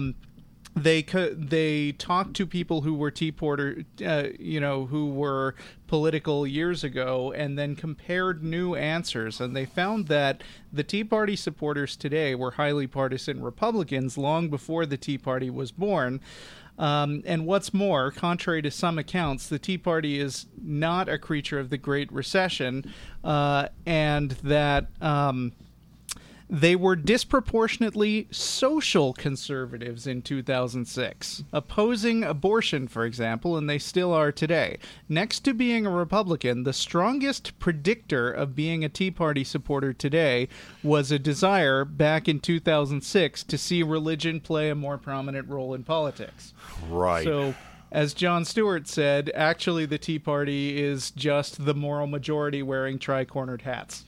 they talked to people who were Tea Party, who were political years ago, and then compared new answers, and they found that the Tea Party supporters today were highly partisan Republicans long before the Tea Party was born. And what's more, contrary to some accounts, the Tea Party is not a creature of the Great Recession, and that they were disproportionately social conservatives in 2006, opposing abortion, for example, and they still are today. Next to being a Republican, the strongest predictor of being a Tea Party supporter today was a desire back in 2006 to see religion play a more prominent role in politics. Right. So, as Jon Stewart said, actually the Tea Party is just the moral majority wearing tri-cornered hats.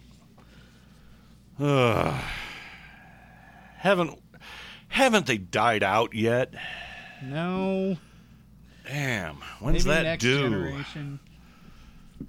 Haven't they died out yet? No. Damn. When's Maybe that next due? generation.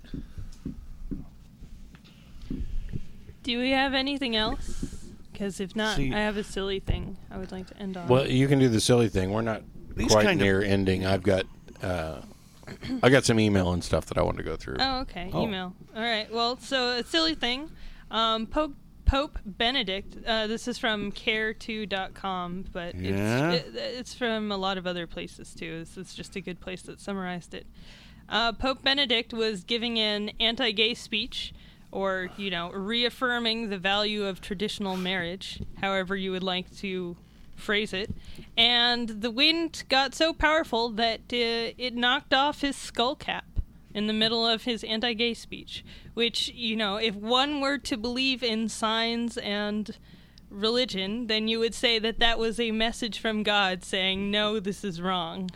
Do we have anything else? Because if not, See- I have a silly thing I would like to end on. Well, you can do the silly thing. We're not These quite kind of- near ending. I've got I got some email and stuff that I want to go through. Oh, okay. Oh. Email. All right. Well, so a silly thing. Pope Benedict. This is from care2.com, but Yeah? it's from a lot of other places too. This is just a good place that summarized it. Pope Benedict was giving an anti-gay speech, or reaffirming the value of traditional marriage, however you would like to phrase it, and the wind got so powerful that it knocked off his skull cap in the middle of his anti-gay speech, which, if one were to believe in signs and religion, then you would say that that was a message from God saying, no, this is wrong.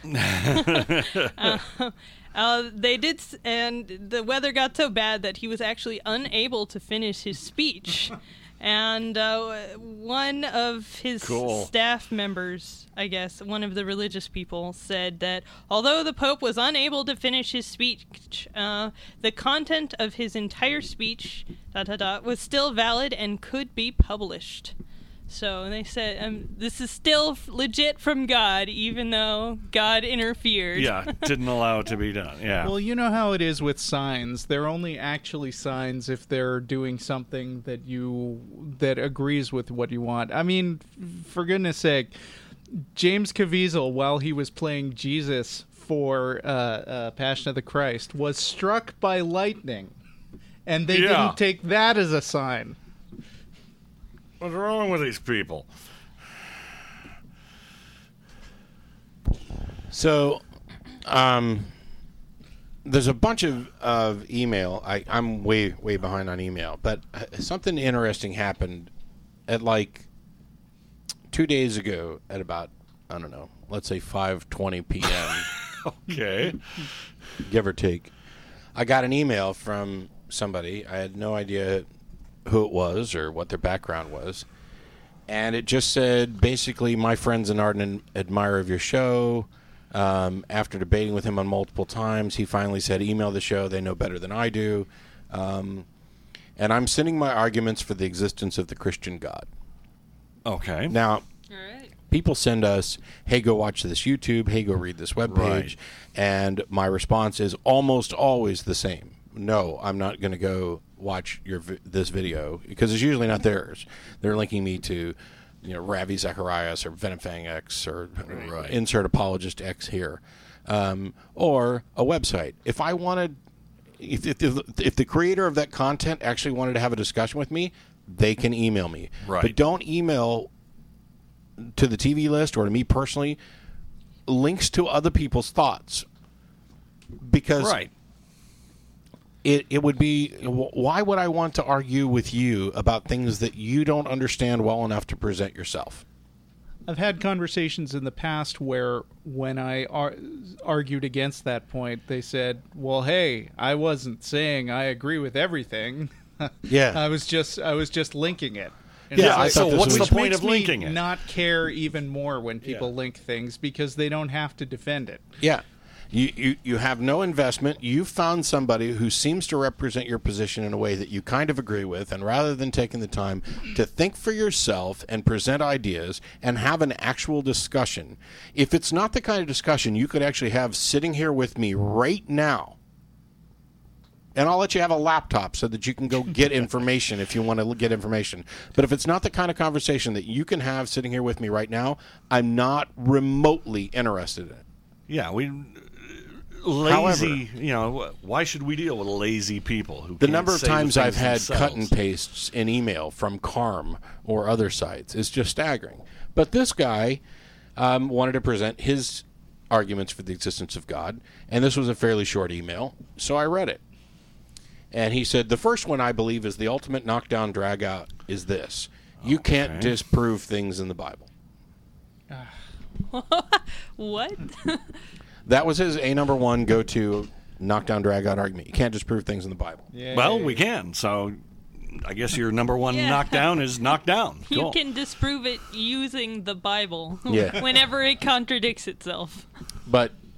They did, and the weather got so bad that he was actually unable to finish his speech. And one of his Cool. staff members, I guess, one of the religious people, said that although the Pope was unable to finish his speech, the content of his entire speech, was still valid and could be published. So they said, this is still legit from God, even though God interfered. Yeah, didn't allow it to be done. Yeah. Well, you know how it is with signs. They're only actually signs if they're doing something that agrees with what you want. I mean, for goodness sake, James Caviezel, while he was playing Jesus for Passion of the Christ, was struck by lightning, and they Yeah. didn't take that as a sign. What's wrong with these people? So, there's a bunch of email. I'm way behind on email, but something interesting happened at like 2 days ago at about, I don't know, let's say 5:20 p.m. Okay. give or take. I got an email from somebody. I had no idea who it was or what their background was. And it just said, basically, my friend's an ardent admirer of your show. After debating with him on multiple times, he finally said, email the show. They know better than I do. And I'm sending my arguments for the existence of the Christian God. Okay. Now, All right. people send us, hey, go watch this YouTube. Hey, go read this webpage. Right. And my response is almost always the same. No, I'm not going to go watch this video, because it's usually not theirs. They're linking me to, Ravi Zacharias or Venefang X or Right. insert apologist X here, or a website. If I wanted, if the creator of that content actually wanted to have a discussion with me, they can email me. Right. But don't email to the TV list or to me personally links to other people's thoughts, because Right. it would be, why would I want to argue with you about things that you don't understand well enough to present yourself? I've had conversations in the past where when I argued against that point, they said, well, hey, I wasn't saying I agree with everything. Yeah. I was just linking it. And Yeah, it's I like- thought this what's was- the point makes of linking me it? not care even more when people Yeah. link things, because they don't have to defend it. Yeah. You have no investment. You found somebody who seems to represent your position in a way that you kind of agree with, and rather than taking the time to think for yourself and present ideas and have an actual discussion, if it's not the kind of discussion you could actually have sitting here with me right now, and I'll let you have a laptop so that you can go get information if you want to get information. But if it's not the kind of conversation that you can have sitting here with me right now, I'm not remotely interested in it. Yeah, lazy. Why should we deal with lazy people who? The can't number of say times the I've had things cut and themselves? pastes in email from Carm or other sites is just staggering. But this guy wanted to present his arguments for the existence of God, and this was a fairly short email, so I read it. And he said, the first one I believe is the ultimate knockdown drag-out is this. You can't disprove things in the Bible. What? That was his number one go-to knockdown drag-out argument. You can't disprove things in the Bible. Well, we can. So, I guess your number one Yeah. knockdown is knockdown. You Cool. can disprove it using the Bible Yeah. whenever it contradicts itself. But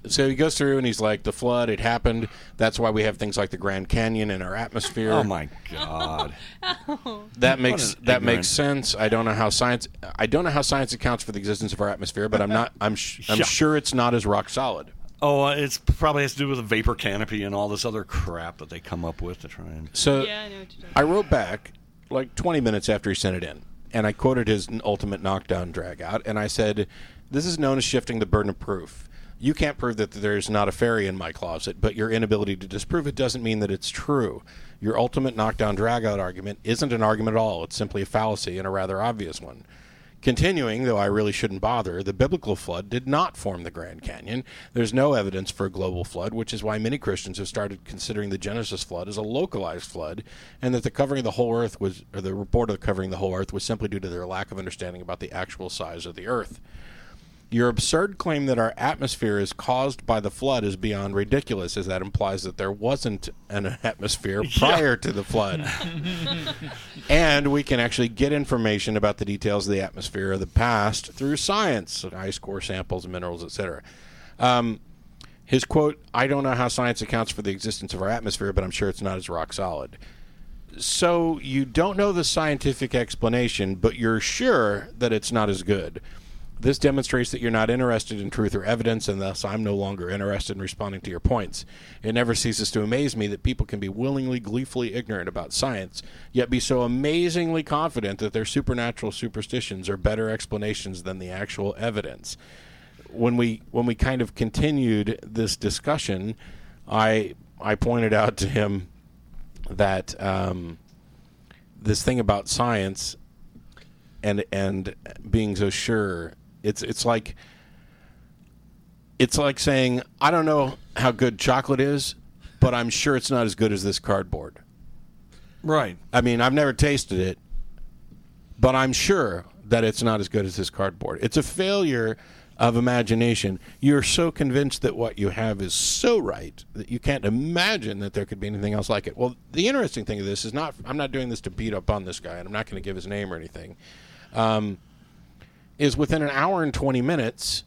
So he goes through and he's like, the flood, it happened. That's why we have things like the Grand Canyon in our atmosphere. Oh my God. That makes ignorant. sense. I don't know how science accounts for the existence of our atmosphere, but I'm sure it's not as rock solid. Oh, it's probably has to do with the vapor canopy and all this other crap that they come up with to try and. So Yeah, I know what you're talking I wrote back like 20 minutes after he sent it in, and I quoted his ultimate knockdown drag out, and I said, "This is known as shifting the burden of proof. You can't prove that there's not a fairy in my closet, but your inability to disprove it doesn't mean that it's true. Your ultimate knockdown drag out argument isn't an argument at all. It's simply a fallacy and a rather obvious one." Continuing, though I really shouldn't bother, the biblical flood did not form the Grand Canyon. There's no evidence for a global flood, which is why many Christians have started considering the Genesis flood as a localized flood, and that the covering of the whole earth the report of covering the whole earth was simply due to their lack of understanding about the actual size of the earth. Your absurd claim that our atmosphere is caused by the flood is beyond ridiculous, as that implies that there wasn't an atmosphere prior to the flood. And we can actually get information about the details of the atmosphere of the past through science, ice core samples, minerals, etc. His quote, "I don't know how science accounts for the existence of our atmosphere, but I'm sure it's not as rock solid." So you don't know the scientific explanation, but you're sure that it's not as good. This demonstrates that you're not interested in truth or evidence, and thus I'm no longer interested in responding to your points. It never ceases to amaze me that people can be willingly, gleefully ignorant about science, yet be so amazingly confident that their supernatural superstitions are better explanations than the actual evidence. When we kind of continued this discussion, I pointed out to him that this thing about science and being so sure. It's like saying, I don't know how good chocolate is, but I'm sure it's not as good as this cardboard. Right. I mean, I've never tasted it, but I'm sure that it's not as good as this cardboard. It's a failure of imagination. You're so convinced that what you have is so right that you can't imagine that there could be anything else like it. Well, the interesting thing of this is I'm not doing this to beat up on this guy, and I'm not going to give his name or anything. Is within an hour and 20 minutes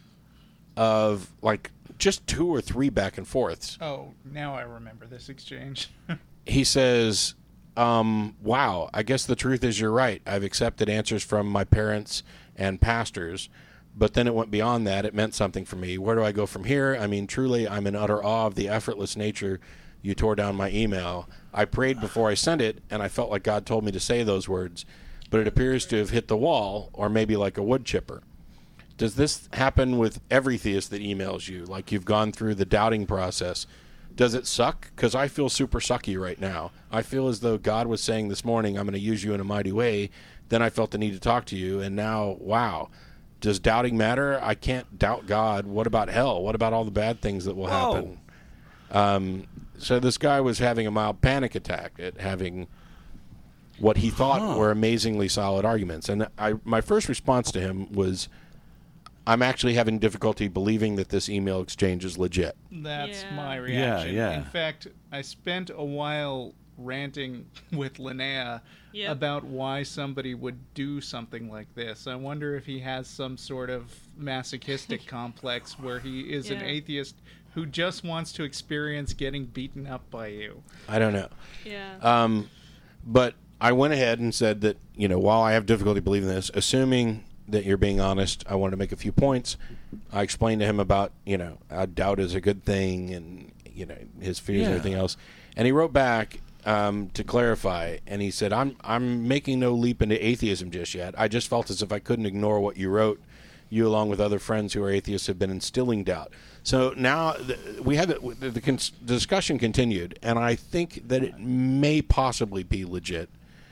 of like just 2 or 3 back and forths. Oh, now I remember this exchange. He says, wow, I guess the truth is you're right. I've accepted answers from my parents and pastors, but then it went beyond that. It meant something for me. Where do I go from here? I mean, truly, I'm in utter awe of the effortless nature you tore down my email. I prayed before I sent it, and I felt like God told me to say those words, but it appears to have hit the wall, or maybe like a wood chipper. Does this happen with every theist that emails you, like you've gone through the doubting process? Does it suck? Because I feel super sucky right now. I feel as though God was saying this morning, I'm going to use you in a mighty way. Then I felt the need to talk to you, and now, wow. Does doubting matter? I can't doubt God. What about hell? What about all the bad things that will happen? So this guy was having a mild panic attack at having what he thought were amazingly solid arguments. And my first response to him was, I'm actually having difficulty believing that this email exchange is legit. That's Yeah. my reaction. Yeah. In fact, I spent a while ranting with Linnea Yep. about why somebody would do something like this. I wonder if he has some sort of masochistic complex where he is an Yeah. atheist who just wants to experience getting beaten up by you. I don't know. Yeah. But I went ahead and said that, while I have difficulty believing this, assuming that you're being honest, I wanted to make a few points. I explained to him about, doubt is a good thing and, his fears and everything else. And he wrote back to clarify, and he said, I'm making no leap into atheism just yet. I just felt as if I couldn't ignore what you wrote. You, along with other friends who are atheists, have been instilling doubt. So now we had the discussion continued, and I think that it may possibly be legit.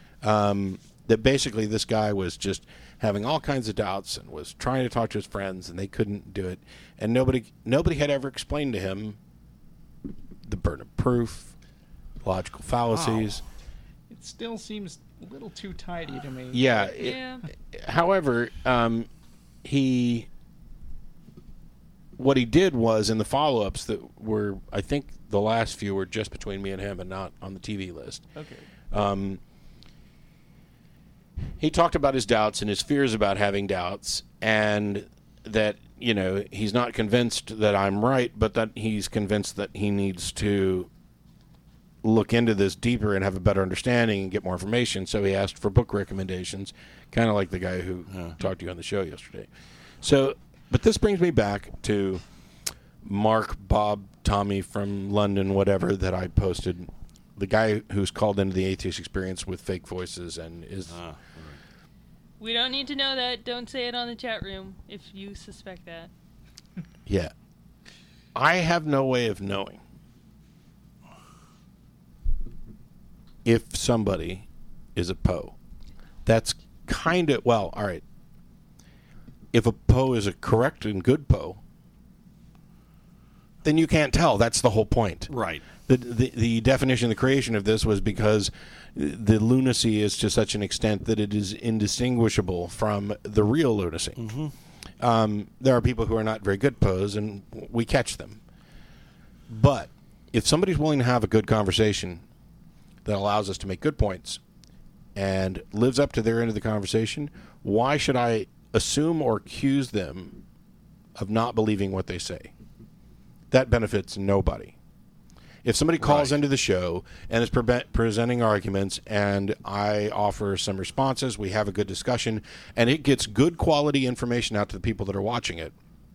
That basically this guy was just having all kinds of doubts and was trying to talk to his friends, and they couldn't do it. And nobody had ever explained to him the burden of proof, logical fallacies. It still seems a little too tidy to me. Yeah. Yeah. However, what he did was in the follow-ups that were, I think the last few were just between me and him and not on the TV list. Okay. He talked about his doubts and his fears about having doubts, and that he's not convinced that I'm right, but that he's convinced that he needs to look into this deeper and have a better understanding and get more information. So he asked for book recommendations, kind of like the guy who talked to you on the show yesterday. So, but this brings me back to Mark, Bob, Tommy from London, whatever, that I posted. The guy who's called into the Atheist Experience with fake voices and is... We don't need to know that. Don't say it on the chat room if you suspect that. Yeah. I have no way of knowing if somebody is a Poe. That's kind of... Well, all right. If a Poe is a correct and good Poe, then you can't tell. That's the whole point. Right. The definition, the creation of this was because the lunacy is to such an extent that it is indistinguishable from the real lunacy. Mm-hmm. There are people who are not very good Poes, and we catch them. But if somebody's willing to have a good conversation that allows us to make good points and lives up to their end of the conversation, why should I assume or accuse them of not believing what they say? That benefits nobody. If somebody calls into the show and is presenting arguments and I offer some responses, we have a good discussion, and it gets good quality information out to the people that are watching it,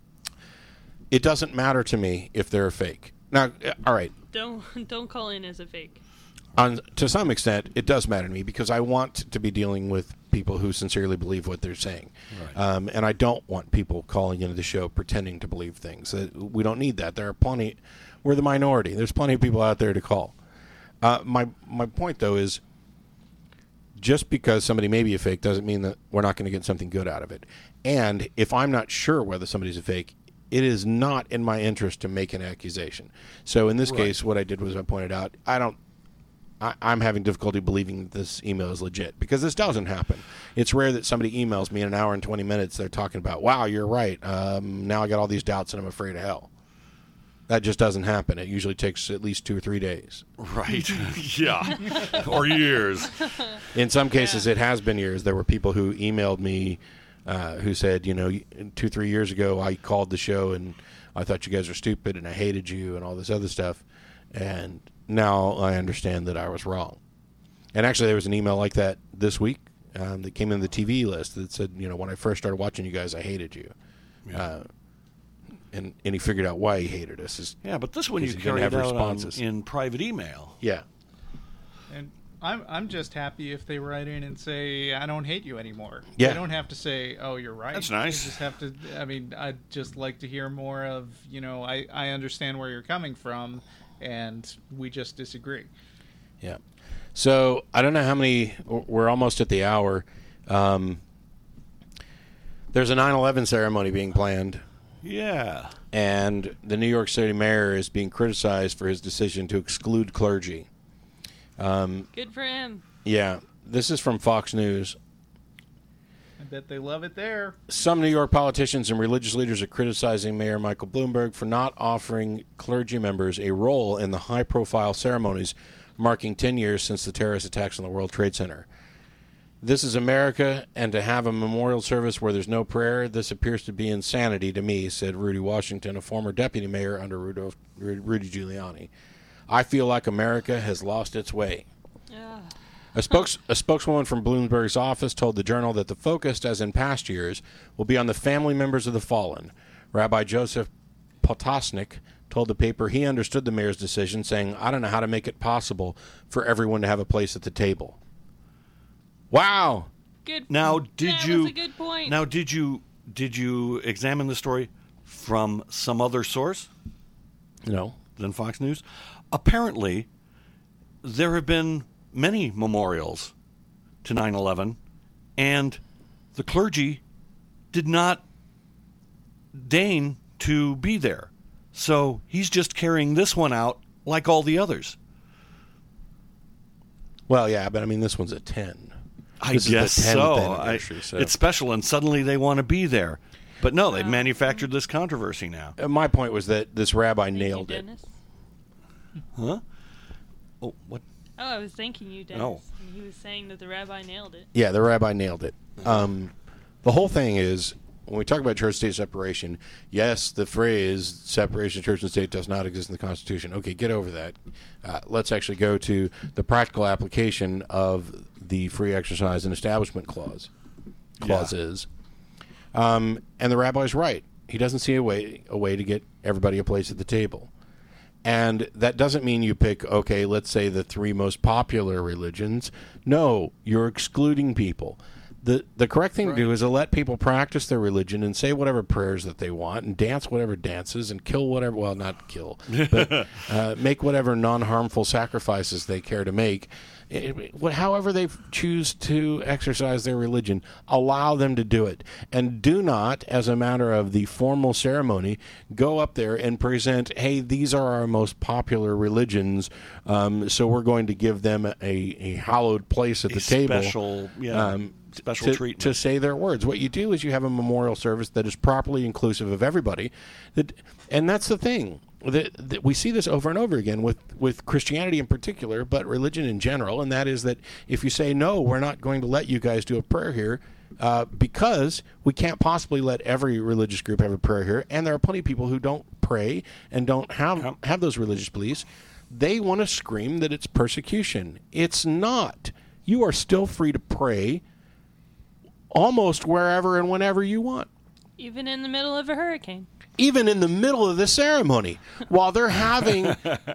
it doesn't matter to me if they're fake. Now, all right. Don't call in as a fake. To some extent, it does matter to me because I want to be dealing with people who sincerely believe what they're saying. Right. And I don't want people calling into the show pretending to believe things. We don't need that. There are plenty... We're the minority. There's plenty of people out there to call. My point, though, is just because somebody may be a fake doesn't mean that we're not going to get something good out of it. And if I'm not sure whether somebody's a fake, it is not in my interest to make an accusation. So in this case, what I did was I pointed out, I'm having difficulty believing that this email is legit because this doesn't happen. It's rare that somebody emails me in an hour and 20 minutes. They're talking about, wow, you're right. Now I got all these doubts and I'm afraid of hell. That just doesn't happen. It usually takes at least 2 or 3 days. Right. Yeah. Or years. In some cases, it has been years. There were people who emailed me who said, 2 or 3 years ago, I called the show and I thought you guys were stupid and I hated you and all this other stuff. And now I understand that I was wrong. And actually, there was an email like that this week that came in the TV list that said, when I first started watching you guys, I hated you. Yeah. And he figured out why he hated us. But this one you carried out in private email. Yeah. And I'm just happy if they write in and say, I don't hate you anymore. Yeah. They don't have to say, oh, you're right. That's nice. They just have to, I'd just like to hear more of, I understand where you're coming from, and we just disagree. Yeah. So I don't know how many, we're almost at the hour. There's a 9/11 ceremony being planned. Yeah. And the New York City mayor is being criticized for his decision to exclude clergy. Good for him. Yeah. This is from Fox News. I bet they love it there. Some New York politicians and religious leaders are criticizing Mayor Michael Bloomberg for not offering clergy members a role in the high-profile ceremonies marking 10 years since the terrorist attacks on the World Trade Center. This is America, and to have a memorial service where there's no prayer, this appears to be insanity to me, said Rudy Washington, a former deputy mayor under Rudy Giuliani. I feel like America has lost its way. A spokeswoman from Bloomberg's office told the Journal that the focus, as in past years, will be on the family members of the fallen. Rabbi Joseph Potosnik told the paper he understood the mayor's decision, saying, I don't know how to make it possible for everyone to have a place at the table. Wow. Good. Now, That was a good point. Now, did you examine the story from some other source? No. Than Fox News? Apparently, there have been many memorials to 9/11, and the clergy did not deign to be there. So he's just carrying this one out like all the others. Well, yeah, but this one's a 10. I guess so. It's special, and suddenly they want to be there. But no, they've manufactured this controversy now. My point was that this rabbi nailed it. Huh? Oh, what? Oh, I was thanking you, Dennis. Oh. He was saying that the rabbi nailed it. Yeah, the rabbi nailed it. The whole thing is, when we talk about church-state separation, yes, the phrase separation of church and state does not exist in the Constitution. Okay, get over that. Let's actually go to the practical application of the free exercise and establishment clauses. And the rabbi's right. He doesn't see a way to get everybody a place at the table. And that doesn't mean you pick, okay, let's say the 3 most popular religions. No, you're excluding people. The correct thing to do is to let people practice their religion and say whatever prayers that they want and dance whatever dances and kill whatever, well, not kill, but make whatever non-harmful sacrifices they care to make. However they choose to exercise their religion, allow them to do it. And do not, as a matter of the formal ceremony, go up there and present, hey, these are our most popular religions, so we're going to give them a hallowed place at the table. Special treatment. To say their words. What you do is you have a memorial service that is properly inclusive of everybody. And that's the thing. That we see this over and over again with Christianity in particular, but religion in general, and that is that if you say, no, we're not going to let you guys do a prayer here, because we can't possibly let every religious group have a prayer here, and there are plenty of people who don't pray and don't have those religious beliefs, they want to scream that it's persecution. It's not. You are still free to pray almost wherever and whenever you want. Even in the middle of a hurricane. Even in the middle of the ceremony, while they're having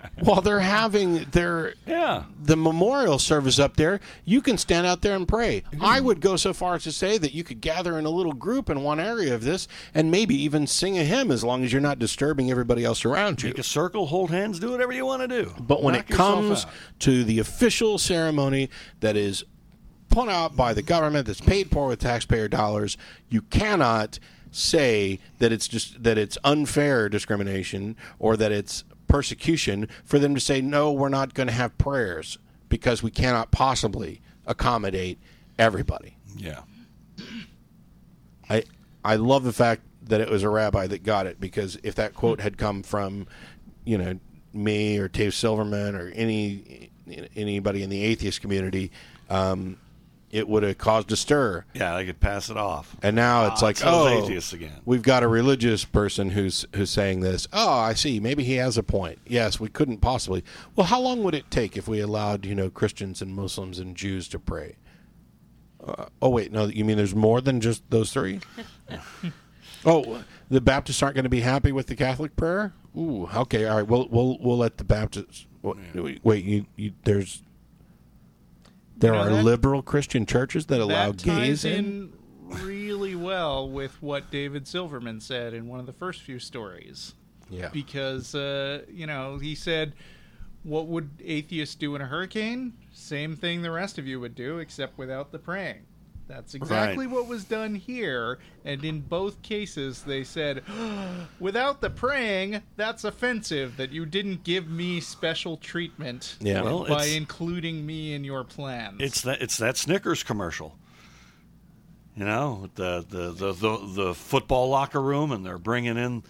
the memorial service up there, you can stand out there and pray. I would go so far as to say that you could gather in a little group in one area of this and maybe even sing a hymn, as long as you're not disturbing everybody else around you. Make a circle, hold hands, do whatever you want to do. But when it comes to the official ceremony that is put out by the government, that's paid for with taxpayer dollars, you cannot say that it's unfair discrimination or that it's persecution for them to say, no, we're not going to have prayers because we cannot possibly accommodate everybody. Yeah. I love the fact that it was a rabbi that got it, because if that quote had come from, me or Dave Silverman or anybody in the atheist community, it would have caused a stir. Yeah, they could pass it off. And now it's like, atheists again. We've got a religious person who's saying this. Oh, I see. Maybe he has a point. Yes, we couldn't possibly. Well, how long would it take if we allowed, Christians and Muslims and Jews to pray? Oh, wait, no, you mean there's more than just those 3? Oh, the Baptists aren't going to be happy with the Catholic prayer? Ooh, okay, all right. We'll let the Baptists. Wait, There are liberal Christian churches that allow gays in? Really well with what David Silverman said in one of the first few stories. Yeah. Because, he said, what would atheists do in a hurricane? Same thing the rest of you would do, except without the praying. That's exactly what was done here, and in both cases they said, without the praying, that's offensive, that you didn't give me special treatment by including me in your plans. It's that Snickers commercial. The football locker room, and they're bringing in,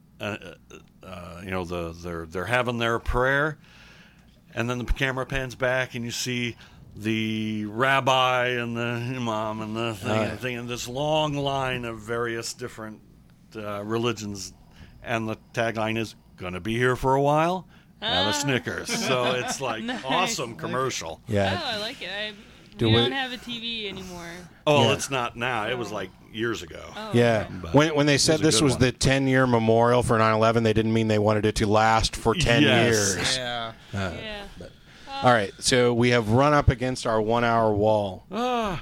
they're having their prayer, and then the camera pans back, and you see the rabbi and the imam and the thing, and this long line of various different religions, and the tagline is "Gonna be here for a while." Have a Snickers. So it's like awesome commercial. Yeah. Oh, I like it. We don't have a TV anymore. Oh, it's not now. It was like years ago. Oh, yeah. okay. When they said this was the 10-year memorial for 9/11, they didn't mean they wanted it to last for 10 years. Yeah. All right, so we have run up against our 1-hour wall. All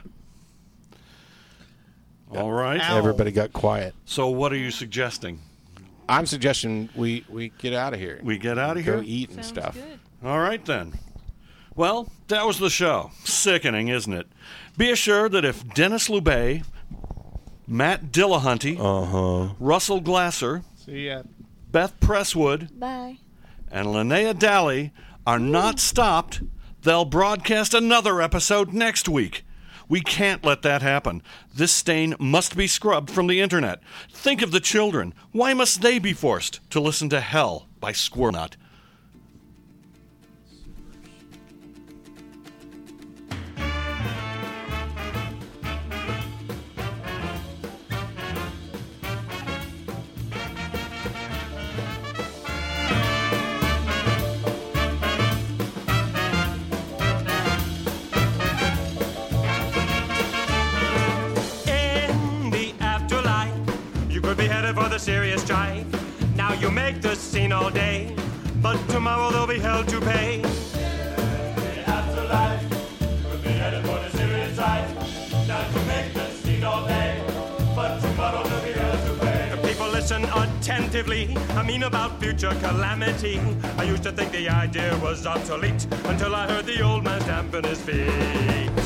right. Ow. Everybody got quiet. So what are you suggesting? I'm suggesting we get out of here. We get out of here? Go eat and Sounds stuff. good. All right, then. Well, that was the show. Sickening, isn't it? Be assured that if Dennis Lubay, Matt Dillahunty, Russell Glasser, See ya. Beth Presswood, Bye. and Linnea Daly are not stopped, they'll broadcast another episode next week. We can't let that happen. This stain must be scrubbed from the internet. Think of the children. Why must they be forced to listen to Hell by Squirnut? You could be headed for the serious strife. Now you make the scene all day, but tomorrow there'll be hell to pay. The afterlife, you could be headed for the serious strife. Now you make the scene all day, but tomorrow there'll be hell to pay. The people listen attentively, I mean about future calamity. I used to think the idea was obsolete until I heard the old man stamping his feet.